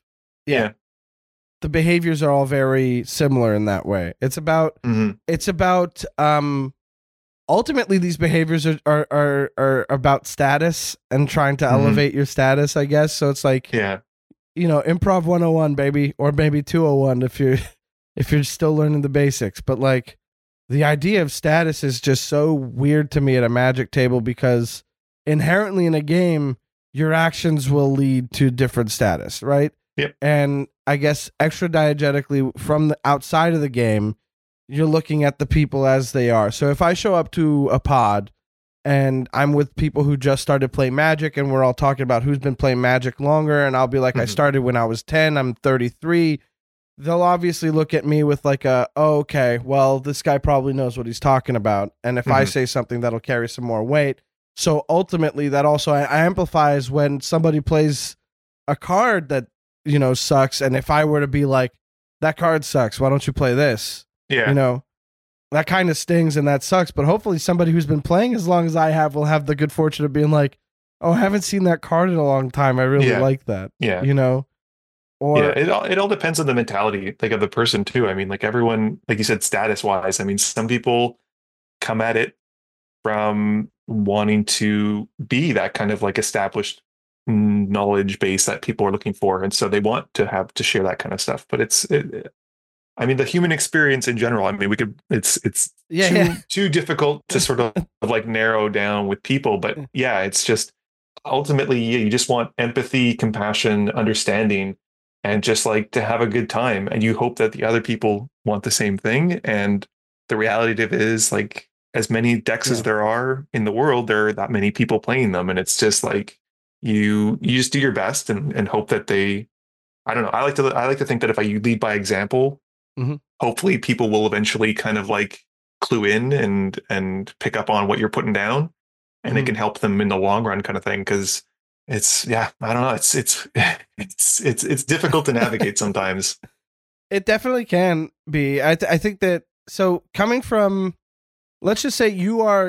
the behaviors are all very similar in that way. It's about ultimately these behaviors are about status and trying to elevate your status, I guess. So it's like improv 101, baby, or maybe 201 if you're still learning the basics. But like the idea of status is just so weird to me at a Magic table, because inherently in a game your actions will lead to different status, right? Yep. And I guess extra diegetically from the outside of the game, you're looking at the people as they are. So if I show up to a pod and I'm with people who just started playing Magic and we're all talking about who's been playing Magic longer, and I'll be like, I started when I was 10, I'm 33. They'll obviously look at me with like okay, well, this guy probably knows what he's talking about. And if I say something, that'll carry some more weight. So ultimately that also amplifies when somebody plays a card that, sucks. And if I were to be like, that card sucks, why don't you play this? Yeah. That kind of stings and that sucks. But hopefully somebody who's been playing as long as I have will have the good fortune of being like, oh, I haven't seen that card in a long time. I really like that. Yeah. Or it all depends on the mentality, like, of the person too. I mean, like, everyone, like you said, status wise, I mean, some people come at it from wanting to be that kind of like established knowledge base that people are looking for, and so they want to have to share that kind of stuff. But I mean, the human experience in general, I mean, it's too difficult to sort of like narrow down with people. But it's just ultimately you just want empathy, compassion, understanding, and just like to have a good time. And you hope that the other people want the same thing. And the reality of it is, like, as many decks as there are in the world, there are that many people playing them. And it's just like, you just do your best and hope that I don't know. I like to think that if I lead by example, hopefully people will eventually kind of like clue in and pick up on what you're putting down, and it can help them in the long run, kind of thing. Cause it's, I don't know. It's difficult to navigate sometimes. It definitely can be. I think that, so coming from let's just say your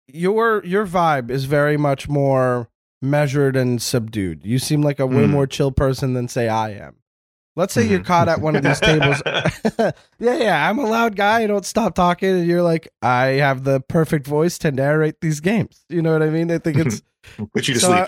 vibe is very much more measured and subdued. You seem like a way more chill person than say I am. Let's say you're caught at one of these tables. yeah, I'm a loud guy. I don't stop talking. And you're like, I have the perfect voice to narrate these games. You know what I mean? I think it's... Put you to sleep.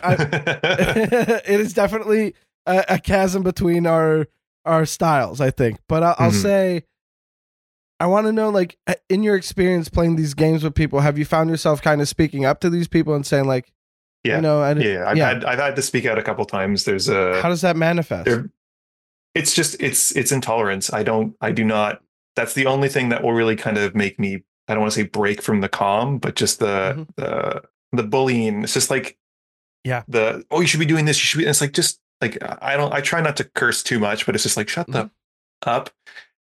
It is definitely a chasm between our styles, I think. But I'll say, I want to know, like, in your experience playing these games with people, have you found yourself kind of speaking up to these people and saying, like, yeah, you know, I've had to speak out a couple times. There's a... How does that manifest? It's just it's intolerance. I do not. That's the only thing that will really kind of make me, I don't want to say break from the calm, but just the bullying. It's just like, you should be doing this. You should be. It's like, just like, I try not to curse too much, but it's just like, shut the up.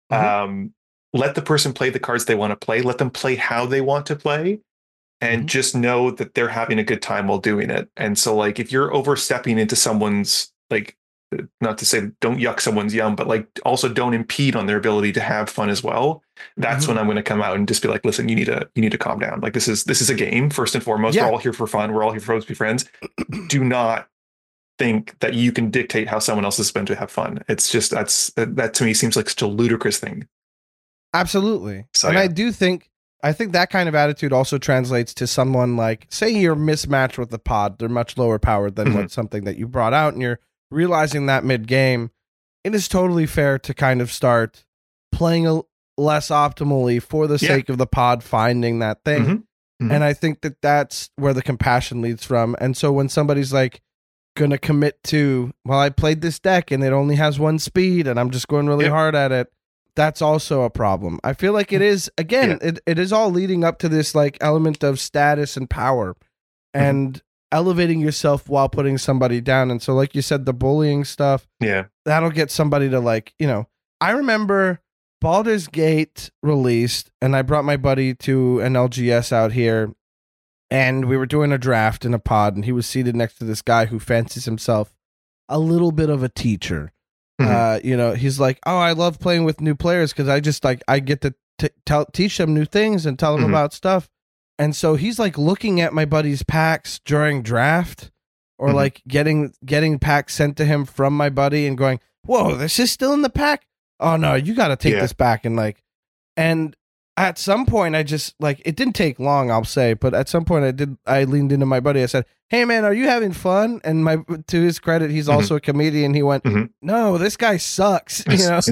Let the person play the cards they want to play. Let them play how they want to play, and just know that they're having a good time while doing it. And so, like, if you're overstepping into someone's, like, not to say don't yuck someone's yum, but like also don't impede on their ability to have fun as well. That's when I'm going to come out and just be like, listen, you need to calm down. Like, this is a game first and foremost. We're all here for fun. We're all here for friends. Do not think that you can dictate how someone else is supposed to have fun. It's just, that to me seems like such a ludicrous thing. Absolutely. So, and I think that kind of attitude also translates to someone like, say you're mismatched with the pod. They're much lower powered than what something that you brought out, and you're realizing that mid-game. It is totally fair to kind of start playing less optimally for the sake of the pod finding that thing. And I think that that's where the compassion leads from. And so when somebody's like going to commit to, well, I played this deck and it only has one speed and I'm just going really hard at it, that's also a problem. I feel like it is, again, it is all leading up to this like element of status and power and elevating yourself while putting somebody down. And so, like you said, the bullying stuff, that'll get somebody to, like, you know, I remember Baldur's Gate released and I brought my buddy to an LGS out here and we were doing a draft in a pod and he was seated next to this guy who fancies himself a little bit of a teacher. You know, he's like, oh, I love playing with new players because I just like, I get to teach them new things and tell them about stuff. And so he's like looking at my buddy's packs during draft or like getting packs sent to him from my buddy and going, whoa, this is still in the pack. Oh no, you got to take this back. And like, and at some point I just like, it didn't take long, I'll say, but at some point I leaned into my buddy. I said, hey man, are you having fun? And to his credit, he's also a comedian. He went, no, this guy sucks. You know?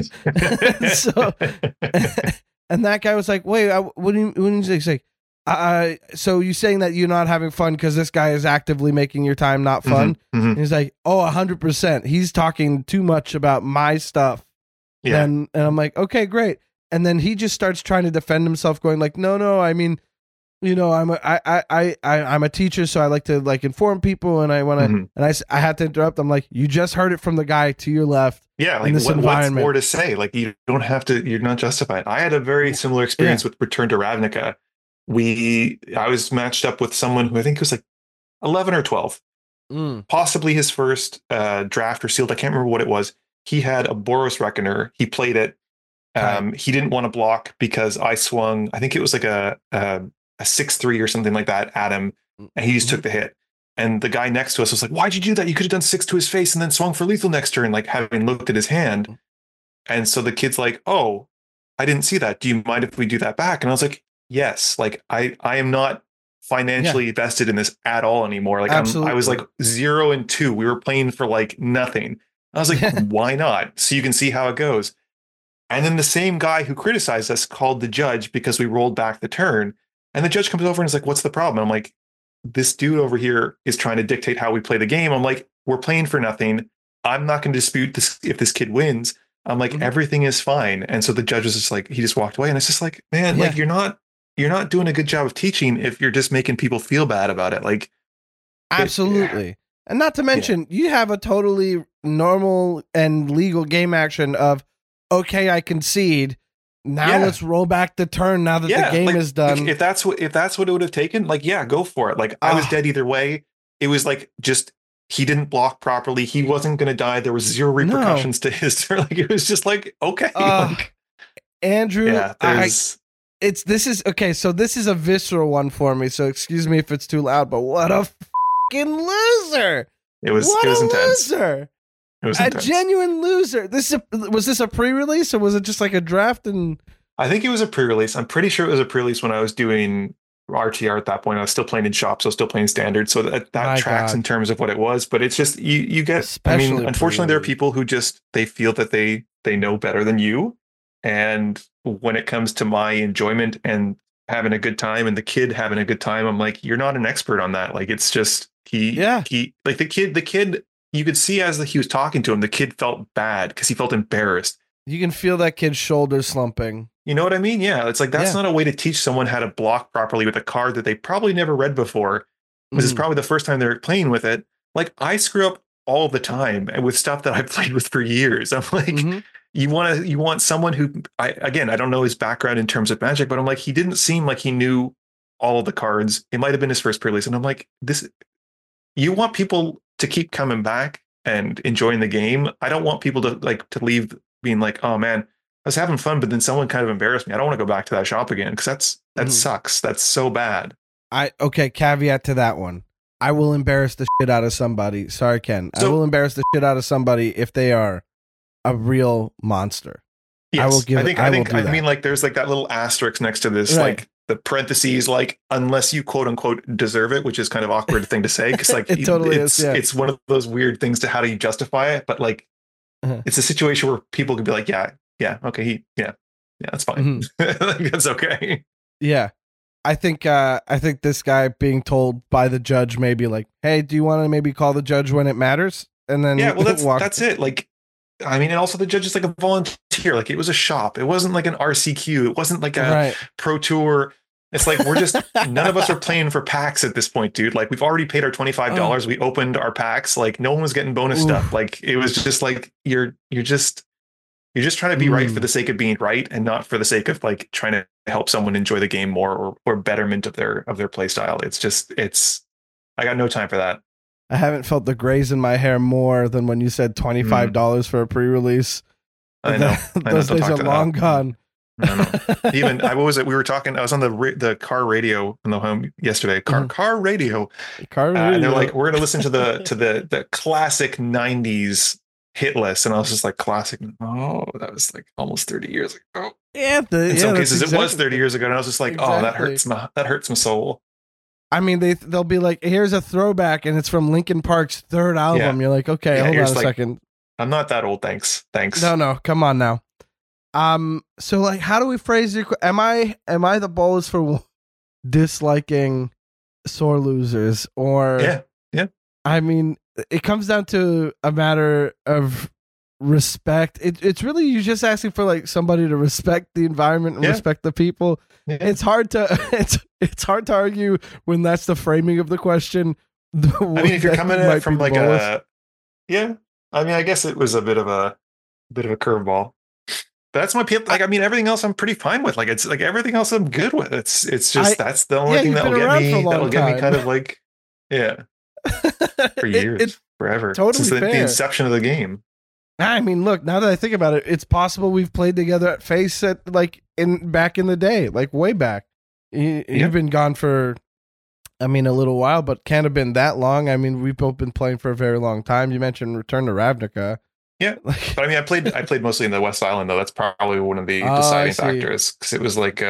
So, and that guy was like, wait, what do you say? So you saying that you're not having fun because this guy is actively making your time not fun? And he's like, oh, 100%. He's talking too much about my stuff. And I'm like, okay, great. And then he just starts trying to defend himself, going like, no, I mean, you know, I'm a teacher, so I like to like inform people, and I want to. And I had to interrupt. I'm like, you just heard it from the guy to your left. Yeah, like what's more to say? Like, you don't have to. You're not justified. I had a very similar experience with Return to Ravnica. I was matched up with someone who I think was like 11 or 12, possibly his first draft or sealed. I can't remember what it was. He had a Boros Reckoner. He played it. He didn't want to block because I swung, I think it was like a 6-3 or something like that at him, and he just took the hit. And the guy next to us was like, why'd you do that? You could have done 6 to his face and then swung for lethal next turn, like having looked at his hand. And so the kid's like, oh, I didn't see that. Do you mind if we do that back? And I was like, yes. Like, I am not financially vested in this at all anymore. Like, I was like 0 and 2. We were playing for like nothing. I was like, why not? So you can see how it goes. And then the same guy who criticized us called the judge because we rolled back the turn. And the judge comes over and is like, what's the problem? I'm like, this dude over here is trying to dictate how we play the game. I'm like, we're playing for nothing. I'm not going to dispute this if this kid wins. I'm like, everything is fine. And so the judge was just like, he just walked away. And it's just like, man, like you're not doing a good job of teaching if you're just making people feel bad about it. Like, absolutely. And not to mention, you have a totally normal and legal game action of, okay, I concede. Now let's roll back the turn now that the game is done. If that's what it would have taken, like, go for it. Like, I was dead either way. It was like, just, he didn't block properly. He wasn't going to die. There was zero repercussions to his turn. Like, it was just like, okay. Andrew, this is okay. So this is a visceral one for me. So excuse me if it's too loud, but what a fucking loser! It was intense. Loser. It was intense. A genuine loser. Was this a pre-release or was it just like a draft? And I think it was a pre-release. I'm pretty sure it was a pre-release when I was doing RTR at that point. I was still playing in shops. I was still playing standard. So that tracks in terms of what it was. But it's just you get. Especially unfortunately, there are people who just they feel that they know better than you. And when it comes to my enjoyment and having a good time and the kid having a good time, I'm like, you're not an expert on that. Like, it's just he like the kid, you could see as he was talking to him, the kid felt bad because he felt embarrassed. You can feel that kid's shoulders slumping. You know what I mean? Yeah. It's like, that's not a way to teach someone how to block properly with a card that they probably never read before. This is probably the first time they're playing with it. Like, I screw up all the time and with stuff that I've played with for years. I'm like, you want someone who, I don't know his background in terms of Magic, but I'm like, he didn't seem like he knew all of the cards. It might've been his first pre-release. And I'm like, you want people to keep coming back and enjoying the game. I don't want people to leave being like, oh man, I was having fun, but then someone kind of embarrassed me. I don't want to go back to that shop again because that sucks. That's so bad. Caveat to that one. I will embarrass the shit out of somebody. Sorry, Ken. I will embarrass the shit out of somebody if they are a real monster. Yes, I mean, like, there's like that little asterisk next to this, like the parentheses, like, unless you quote unquote deserve it, which is kind of awkward thing to say because like it totally is. Yeah. It's one of those weird things to how do you justify it, but like it's a situation where people could be like, yeah, okay, that's fine. That's okay. Yeah. I think this guy being told by the judge maybe like, hey, do you want to maybe call the judge when it matters? And then that's it. Like, I mean, and also the judge is like a volunteer. Like, it was a shop. It wasn't like an RCQ. It wasn't like a pro tour. It's like, we're just, none of us are playing for packs at this point, dude. Like, we've already paid our $25. We opened our packs. Like, no one was getting bonus stuff. Like, it was just like, you're just trying to be right for the sake of being right and not for the sake of like trying to help someone enjoy the game more or betterment of their play style. I got no time for that. I haven't felt the grays in my hair more than when you said $25 for a pre-release. I know. Those days are long gone. Even we were talking. I was on the car radio in the home yesterday. Car radio. And they're like, we're gonna listen to the classic '90s hit list, and I was just like, classic. Oh, that was like almost 30 years ago. Yeah, in some cases it was 30 years ago, and I was just like, oh, that hurts my soul. I mean, they'll be like, here's a throwback, and it's from Linkin Park's third album. Yeah. You're like, okay, hold on a second. I'm not that old. Thanks. No, come on now. So like, how do we phrase your? Am I the bolus for disliking sore losers or? Yeah. I mean, it comes down to a matter of respect. It's really, you're just asking for like somebody to respect the environment and respect the people. Yeah. It's hard to it's hard to argue when that's the framing of the question. I mean, if you're coming at it from like I mean, I guess it was a bit of a curveball. But that's my people. Like, I mean, everything else I'm pretty fine with. Like, it's like everything else I'm good with. It's just that's the only thing that'll get me kind of like for years, forever, totally since the inception of the game. I mean, look, now that I think about it, it's possible we've played together at Face at back in the day, like way back. You've been gone for, I mean, a little while, but can't have been that long. I mean, we've both been playing for a very long time. You mentioned Return to Ravnica. Yeah, but I mean, I played mostly in the West Island, though. That's probably one of the deciding factors, because it was like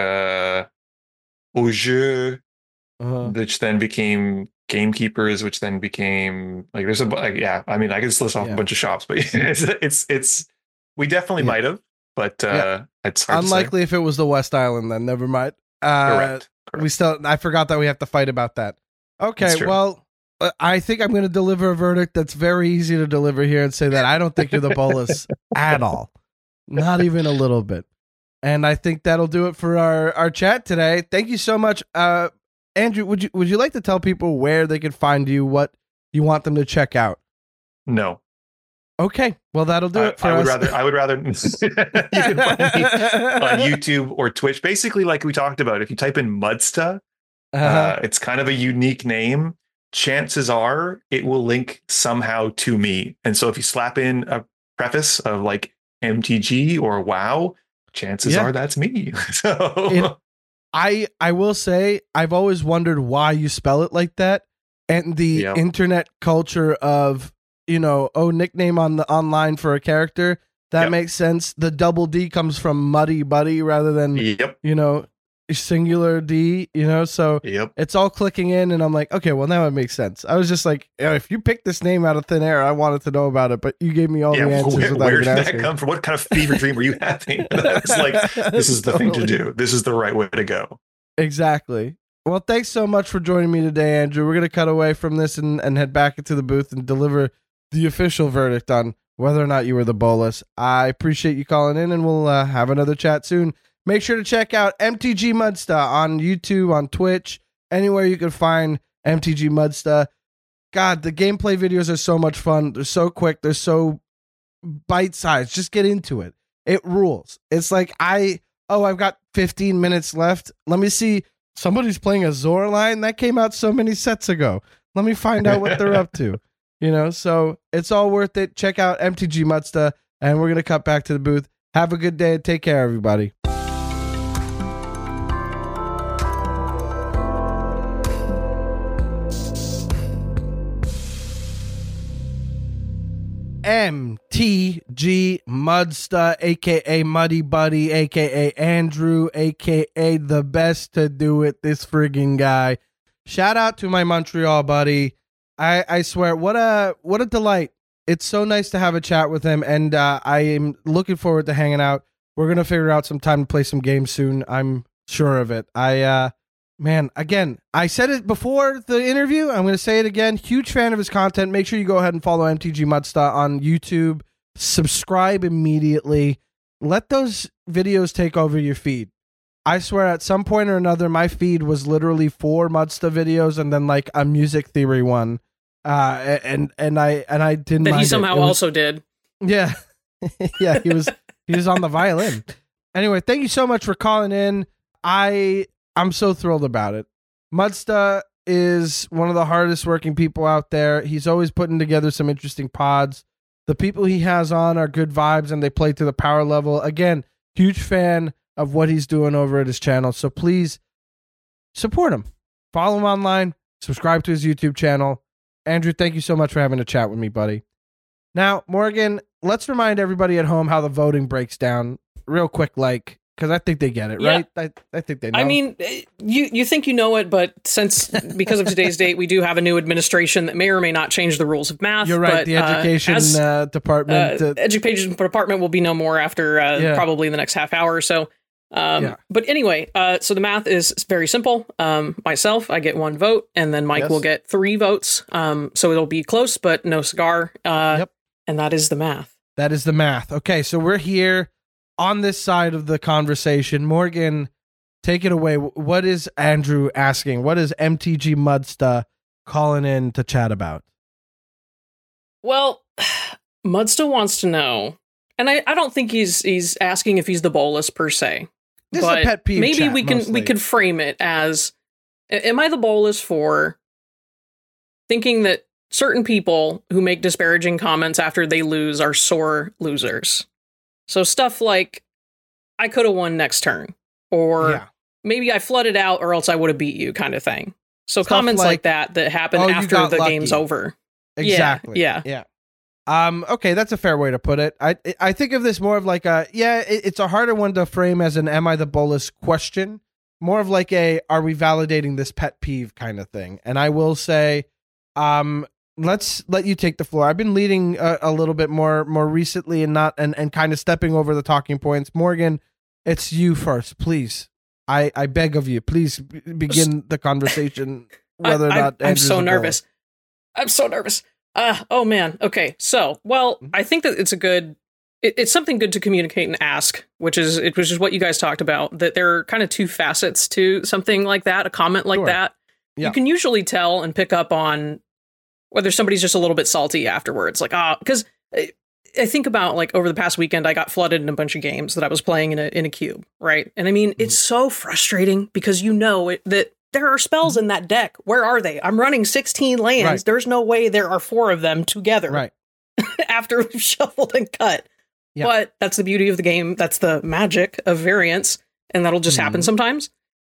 Au Jeu, which then became Gamekeepers, which then became like there's I mean, I can just list off a bunch of shops, but it's we definitely might have, but it's hard unlikely if it was the West Island. Then never mind. Correct. I forgot that we have to fight about that. Okay, well, I think I'm going to deliver a verdict that's very easy to deliver here and say that I don't think you're the bolus at all, not even a little bit. And I think that'll do it for our chat today. Thank you so much. Andrew, would you like to tell people where they can find you, what you want them to check out? No. Okay, well, that'll do it for us. I would rather you can find me on YouTube or Twitch. Basically, like we talked about, if you type in Mudsta, it's kind of a unique name. Chances are it will link somehow to me. And so if you slap in a preface of like MTG or WoW, chances are that's me. So I will say I've always wondered why you spell it like that, and the internet culture of, you know, nickname on the online for a character that makes sense. The double D comes from Muddy Buddy rather than you know, singular D, you know, so it's all clicking in, and I'm like, okay, well, now it makes sense. I was just like, if you picked this name out of thin air, I wanted to know about it, but you gave me all the answers. Where did that come from? What kind of fever dream were you having? I was like, this is the thing to do. This is the right way to go. Exactly. Well, thanks so much for joining me today, Andrew. We're going to cut away from this and head back into the booth and deliver the official verdict on whether or not you were the bolus. I appreciate you calling in, and we'll have another chat soon. Make sure to check out MTG Mudsta on YouTube, on Twitch, anywhere you can find MTG Mudsta. God, the gameplay videos are so much fun. They're so quick. They're so bite-sized. Just get into it. It rules. It's like, I've got 15 minutes left. Let me see. Somebody's playing a Zoraline. That came out so many sets ago. Let me find out what they're up to. You know, so it's all worth it. Check out MTG Mudsta, and we're going to cut back to the booth. Have a good day. Take care, everybody. MTG Mudsta, aka Muddy Buddy, aka Andrew, aka the best to do it, this friggin' guy. Shout out to my Montreal buddy. I swear, what a delight. It's so nice to have a chat with him, and I am looking forward to hanging out. We're gonna figure out some time to play some games soon. I'm sure of it. Man, again, I said it before the interview. I'm going to say it again. Huge fan of his content. Make sure you go ahead and follow MTG Mudsta on YouTube. Subscribe immediately. Let those videos take over your feed. I swear, at some point or another, my feed was literally 4 Mudsta videos and then like a music theory one. And I didn't. That he somehow also did. Yeah, yeah. He was on the violin. Anyway, thank you so much for calling in. I'm so thrilled about it. Mudsta is one of the hardest working people out there. He's always putting together some interesting pods. The people he has on are good vibes, and they play to the power level. Again, huge fan of what he's doing over at his channel. So please support him. Follow him online. Subscribe to his YouTube channel. Andrew, thank you so much for having a chat with me, buddy. Now, Morgan, let's remind everybody at home how the voting breaks down real quick, because I think they get it, right? I think they know. I mean, you think you know it, but because of today's date, we do have a new administration that may or may not change the rules of math. You're right. But, the education department. Education department will be no more after probably the next half hour or so. But anyway, so the math is very simple. Myself, I get 1 vote, and then Mike will get 3 votes. So it'll be close, but no cigar. And that is the math. That is the math. Okay, so we're here on this side of the conversation. Morgan, take it away. What is Andrew asking? What is MTG Mudsta calling in to chat about? Well, Mudsta wants to know, and I don't think he's asking if he's the bolus per se. This is a pet peeve. Maybe chat, we could frame it as, am I the bolus for thinking that certain people who make disparaging comments after they lose are sore losers? So stuff like, I could have won next turn, or maybe I flooded out or else I would have beat you kind of thing. So stuff comments like that happen after the game's over. Exactly. Yeah. Okay, that's a fair way to put it. I think of this more of like it's a harder one to frame as an am I the bolus question. More of like are we validating this pet peeve kind of thing. And I will say, let's let you take the floor. I've been leading a little bit more recently and kind of stepping over the talking points. Morgan, it's you first, please. I beg of you, please begin the conversation. Whether or not I'm so nervous. I'm so nervous. Oh man. Okay. So, well, I think that it's something good to communicate and ask, which is what you guys talked about, that there are kind of 2 facets to something like that, a comment like that. Yeah. You can usually tell and pick up on whether somebody's just a little bit salty afterwards. Like, because I think about, like, over the past weekend, I got flooded in a bunch of games that I was playing in a cube, right? And I mean, it's so frustrating because that there are spells in that deck. Where are they? I'm running 16 lands. Right. There's no way there are 4 of them together. Right. After we've shuffled and cut. Yeah. But that's the beauty of the game. That's the magic of variance. And that'll just happen sometimes.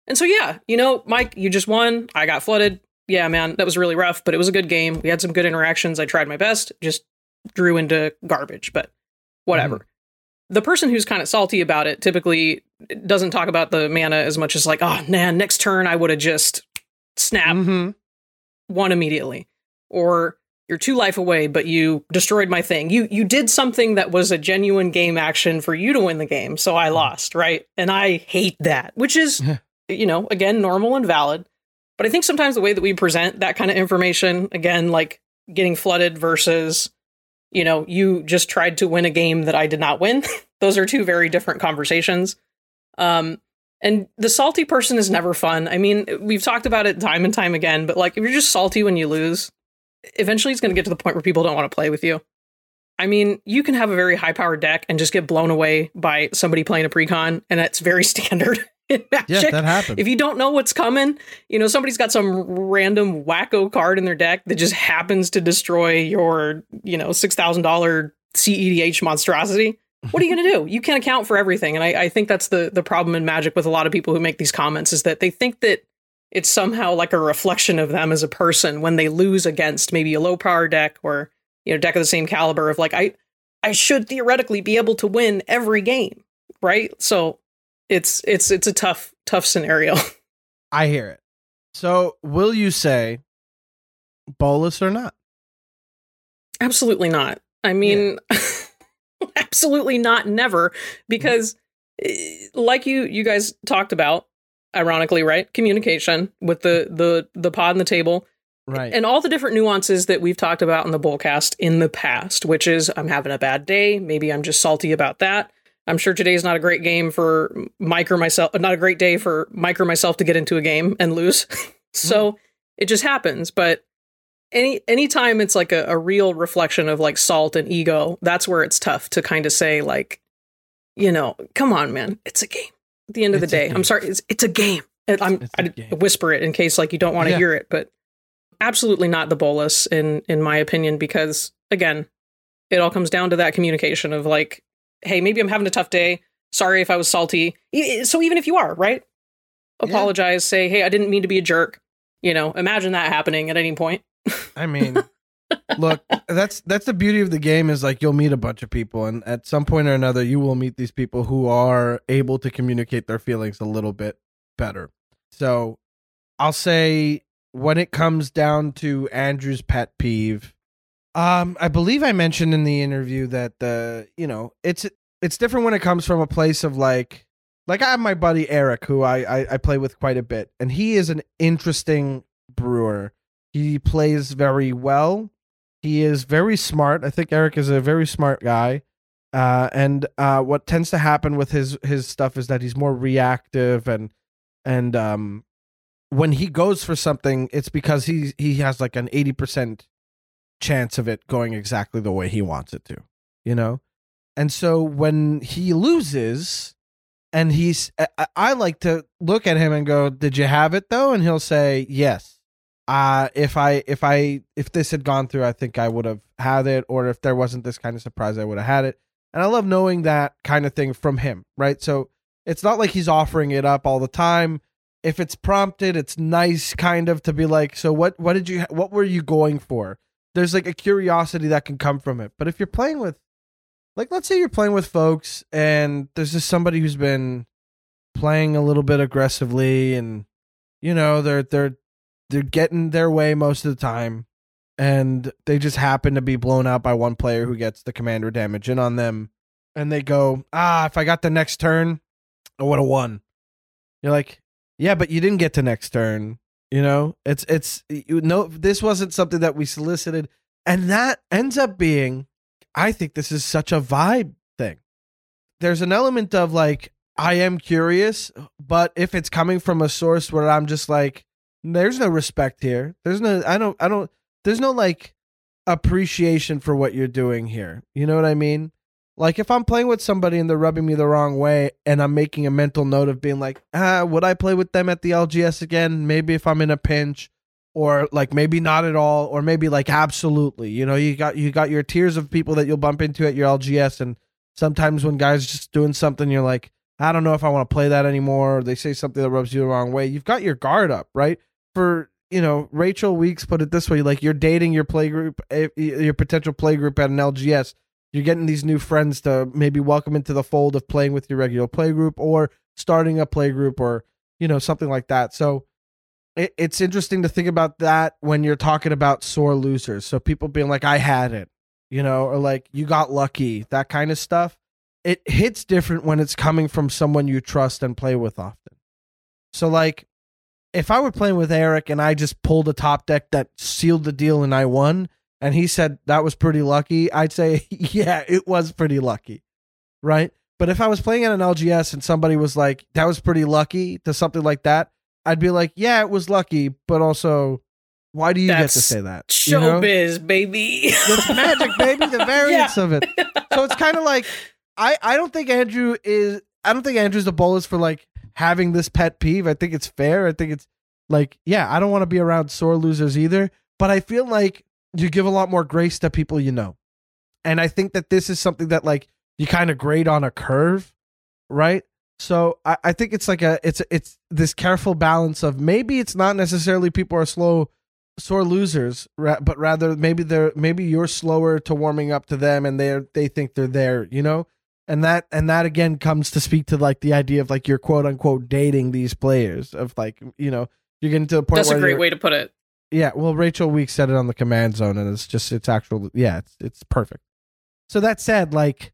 And so, yeah, you know, Mike, you just won. I got flooded. Yeah, man, that was really rough, but it was a good game. We had some good interactions. I tried my best, just drew into garbage, but whatever. The person who's kind of salty about it typically doesn't talk about the mana as much as like, oh, man, next turn I would have just snapped one immediately. Or you're 2 life away, but you destroyed my thing. You did something that was a genuine game action for you to win the game, so I lost, right? And I hate that, which is, you know, again, normal and valid. But I think sometimes the way that we present that kind of information, again, like getting flooded versus, you know, you just tried to win a game that I did not win. Those are 2 very different conversations. And the salty person is never fun. I mean, we've talked about it time and time again, but like, if you're just salty when you lose, eventually it's going to get to the point where people don't want to play with you. I mean, you can have a very high powered deck and just get blown away by somebody playing a precon, and that's very standard in Magic. Yeah, that happens. If you don't know what's coming, you know, somebody's got some random wacko card in their deck that just happens to destroy your, you know, $6,000 CEDH monstrosity. What are you going to do? You can't account for everything. And I think that's the problem in Magic with a lot of people who make these comments, is that they think that it's somehow like a reflection of them as a person when they lose against maybe a low power deck or, you know, deck of the same caliber of like, I should theoretically be able to win every game. Right. So it's a tough scenario. I hear it. So will you say Bolas or not? Absolutely not. I mean, absolutely not. Never. Because like you guys talked about, ironically, right? Communication with the pod and the table. Right. And all the different nuances that we've talked about in the Bullcast in the past, which is I'm having a bad day. Maybe I'm just salty about that. I'm sure today is not a great game for Mike or myself, not a great day for Mike or myself to get into a game and lose. So it just happens. But anytime it's like a real reflection of like salt and ego, that's where it's tough to kind of say like, you know, come on, man, it's a game. At the end of the day, I'm sorry, it's a game. I whisper it in case like you don't want to hear it, but absolutely not the Bolas in my opinion, because again, it all comes down to that communication of like, hey, maybe I'm having a tough day. Sorry if I was salty. So even if you are, right? Apologize, say, hey, I didn't mean to be a jerk. You know, imagine that happening at any point. I mean, look, that's the beauty of the game is like you'll meet a bunch of people, and at some point or another, you will meet these people who are able to communicate their feelings a little bit better. So I'll say when it comes down to Andrew's pet peeve, I believe I mentioned in the interview that it's different when it comes from a place of like I have my buddy Eric, who I play with quite a bit, and he is an interesting brewer. He plays very well. He is very smart. I think Eric is a very smart guy. And what tends to happen with his stuff is that he's more reactive, and when he goes for something, it's because he has like an 80% chance of it going exactly the way he wants it to, you know? And so when he loses, and I like to look at him and go, "Did you have it though?" And he'll say, "Yes. If this had gone through, I think I would have had it, or if there wasn't this kind of surprise, I would have had it." And I love knowing that kind of thing from him, right? So it's not like he's offering it up all the time. If it's prompted, it's nice kind of to be like, "So what were you going for?" There's like a curiosity that can come from it. But if you're playing with, like, let's say you're playing with folks and there's just somebody who's been playing a little bit aggressively, and you know, they're getting their way most of the time, and they just happen to be blown out by one player who gets the commander damage in on them, and they go, "If I got the next turn, I would have won." You're like, "Yeah, but you didn't get to next turn." You know, this wasn't something that we solicited. And that ends up being, I think this is such a vibe thing. There's an element of like, I am curious, but if it's coming from a source where I'm just like, there's no respect here. There's no like appreciation for what you're doing here. You know what I mean? Like if I'm playing with somebody and they're rubbing me the wrong way, and I'm making a mental note of being like, would I play with them at the LGS again? Maybe if I'm in a pinch, or like maybe not at all, or maybe like absolutely. You know, you got your tiers of people that you'll bump into at your LGS, and sometimes when guys just doing something, you're like, I don't know if I want to play that anymore, or they say something that rubs you the wrong way, you've got your guard up, right? For, Rachel Weeks put it this way, like, you're dating your playgroup, your potential playgroup at an LGS. You're getting these new friends to maybe welcome into the fold of playing with your regular playgroup or starting a playgroup or, something like that. So it's interesting to think about that when you're talking about sore losers. So people being like, I had it, or like, you got lucky, that kind of stuff. It hits different when it's coming from someone you trust and play with often. So like, if I were playing with Eric and I just pulled a top deck that sealed the deal and I won, and he said that was pretty lucky, I'd say, yeah, it was pretty lucky, right? But if I was playing at an LGS and somebody was like, that was pretty lucky to something like that, I'd be like, yeah, it was lucky, but also, why do you get to say that? Showbiz, baby. That's magic, baby, the variance of it. So it's kind of like, I don't think Andrew's the bolus for like having this pet peeve. I think it's fair. I think it's like, yeah, I don't want to be around sore losers either, but I feel like you give a lot more grace to people you know. And I think that this is something that like you kind of grade on a curve, right? So I think it's like it's this careful balance of maybe it's not necessarily people are sore losers, but rather maybe you're slower to warming up to them and they think they're there, And that again comes to speak to like the idea of like you're quote unquote dating these players of like, you're getting to the point. That's a great way to put it. Yeah. Well, Rachel Weeks said it on the Command Zone and it's perfect. So that said, like,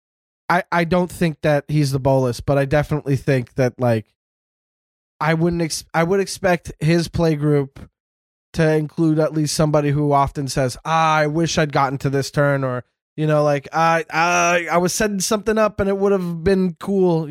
I don't think that he's the bolus, but I definitely think that like, I would expect his play group to include at least somebody who often says, I wish I'd gotten to this turn, or, like I was setting something up and it would have been cool,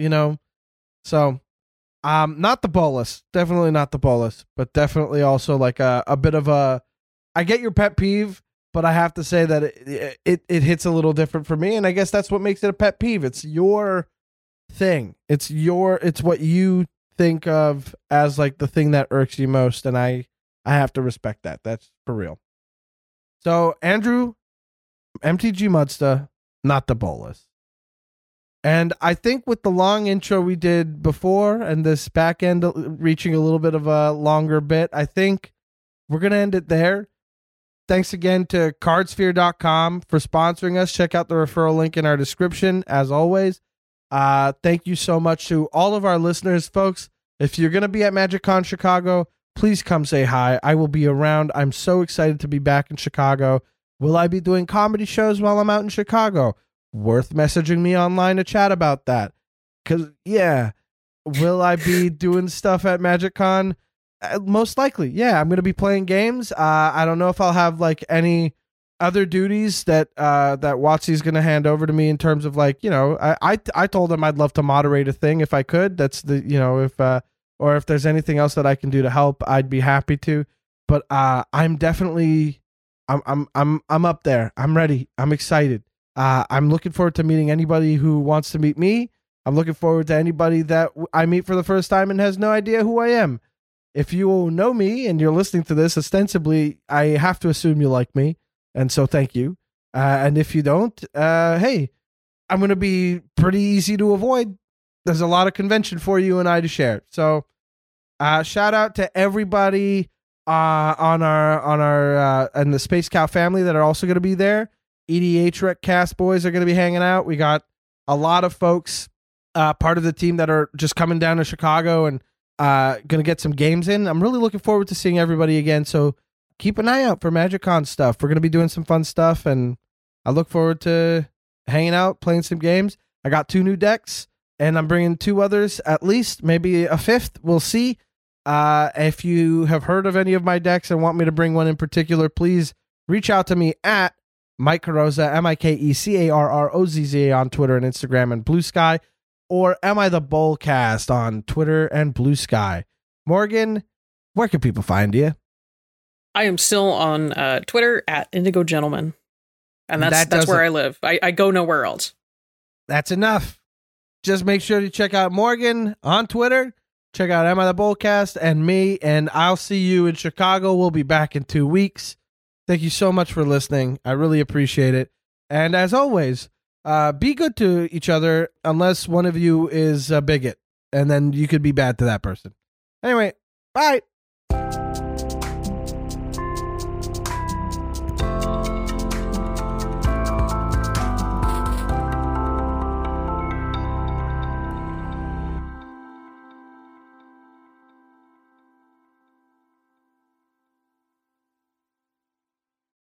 So, not the bolus, definitely not the bolus, but definitely also like a bit of I get your pet peeve, but I have to say that it hits a little different for me. And I guess that's what makes it a pet peeve. It's your thing. It's what you think of as like the thing that irks you most. And I have to respect that. That's for real. So Andrew, MTG Mudsta, not the bolus. And I think with the long intro we did before and this back end reaching a little bit of a longer bit, I think we're going to end it there. Thanks again to cardsphere.com for sponsoring us. Check out the referral link in our description, as always. Thank you so much to all of our listeners, folks. If you're going to be at MagicCon Chicago, please come say hi. I will be around. I'm so excited to be back in Chicago. Will I be doing comedy shows while I'm out in Chicago? Worth messaging me online to chat about that. Because, yeah, will I be doing stuff at MagicCon? Most likely, yeah. I'm going to be playing games. I don't know if I'll have like any other duties that Watsy's going to hand over to me in terms of like, I told him I'd love to moderate a thing if I could. That's the, or if there's anything else that I can do to help, I'd be happy to. But I'm definitely, I'm up there. I'm ready. I'm excited. I'm looking forward to meeting anybody who wants to meet me. I'm looking forward to anybody that I meet for the first time and has no idea who I am. If you know me and you're listening to this, ostensibly, I have to assume you like me. And so thank you. And if you don't, hey, I'm going to be pretty easy to avoid. There's a lot of convention for you and I to share. So shout out to everybody on our and the Space Cow family that are also going to be there. EDH Rec Cast boys are going to be hanging out. We got a lot of folks part of the team that are just coming down to Chicago and going to get some games in. I'm really looking forward to seeing everybody again. So keep an eye out for MagicCon stuff. We're going to be doing some fun stuff, and I look forward to hanging out, playing some games. I got 2 new decks, and I'm bringing 2 others, at least, maybe a 5th. We'll see. If you have heard of any of my decks and want me to bring one in particular, please reach out to me at Mike Carrozza, MikeCarrozza on Twitter and Instagram and Blue Sky, or Am I the Bullcast on Twitter and Blue Sky. Morgan, where can people find you? I am still on Twitter at Indigo Gentleman. And that's where I live. I go nowhere else. That's enough. Just make sure to check out Morgan on Twitter. Check out Am I the Bullcast and me, and I'll see you in Chicago. We'll be back in 2 weeks. Thank you so much for listening. I really appreciate it. And as always, Be good to each other unless one of you is a bigot, and then you could be bad to that person. Anyway, bye.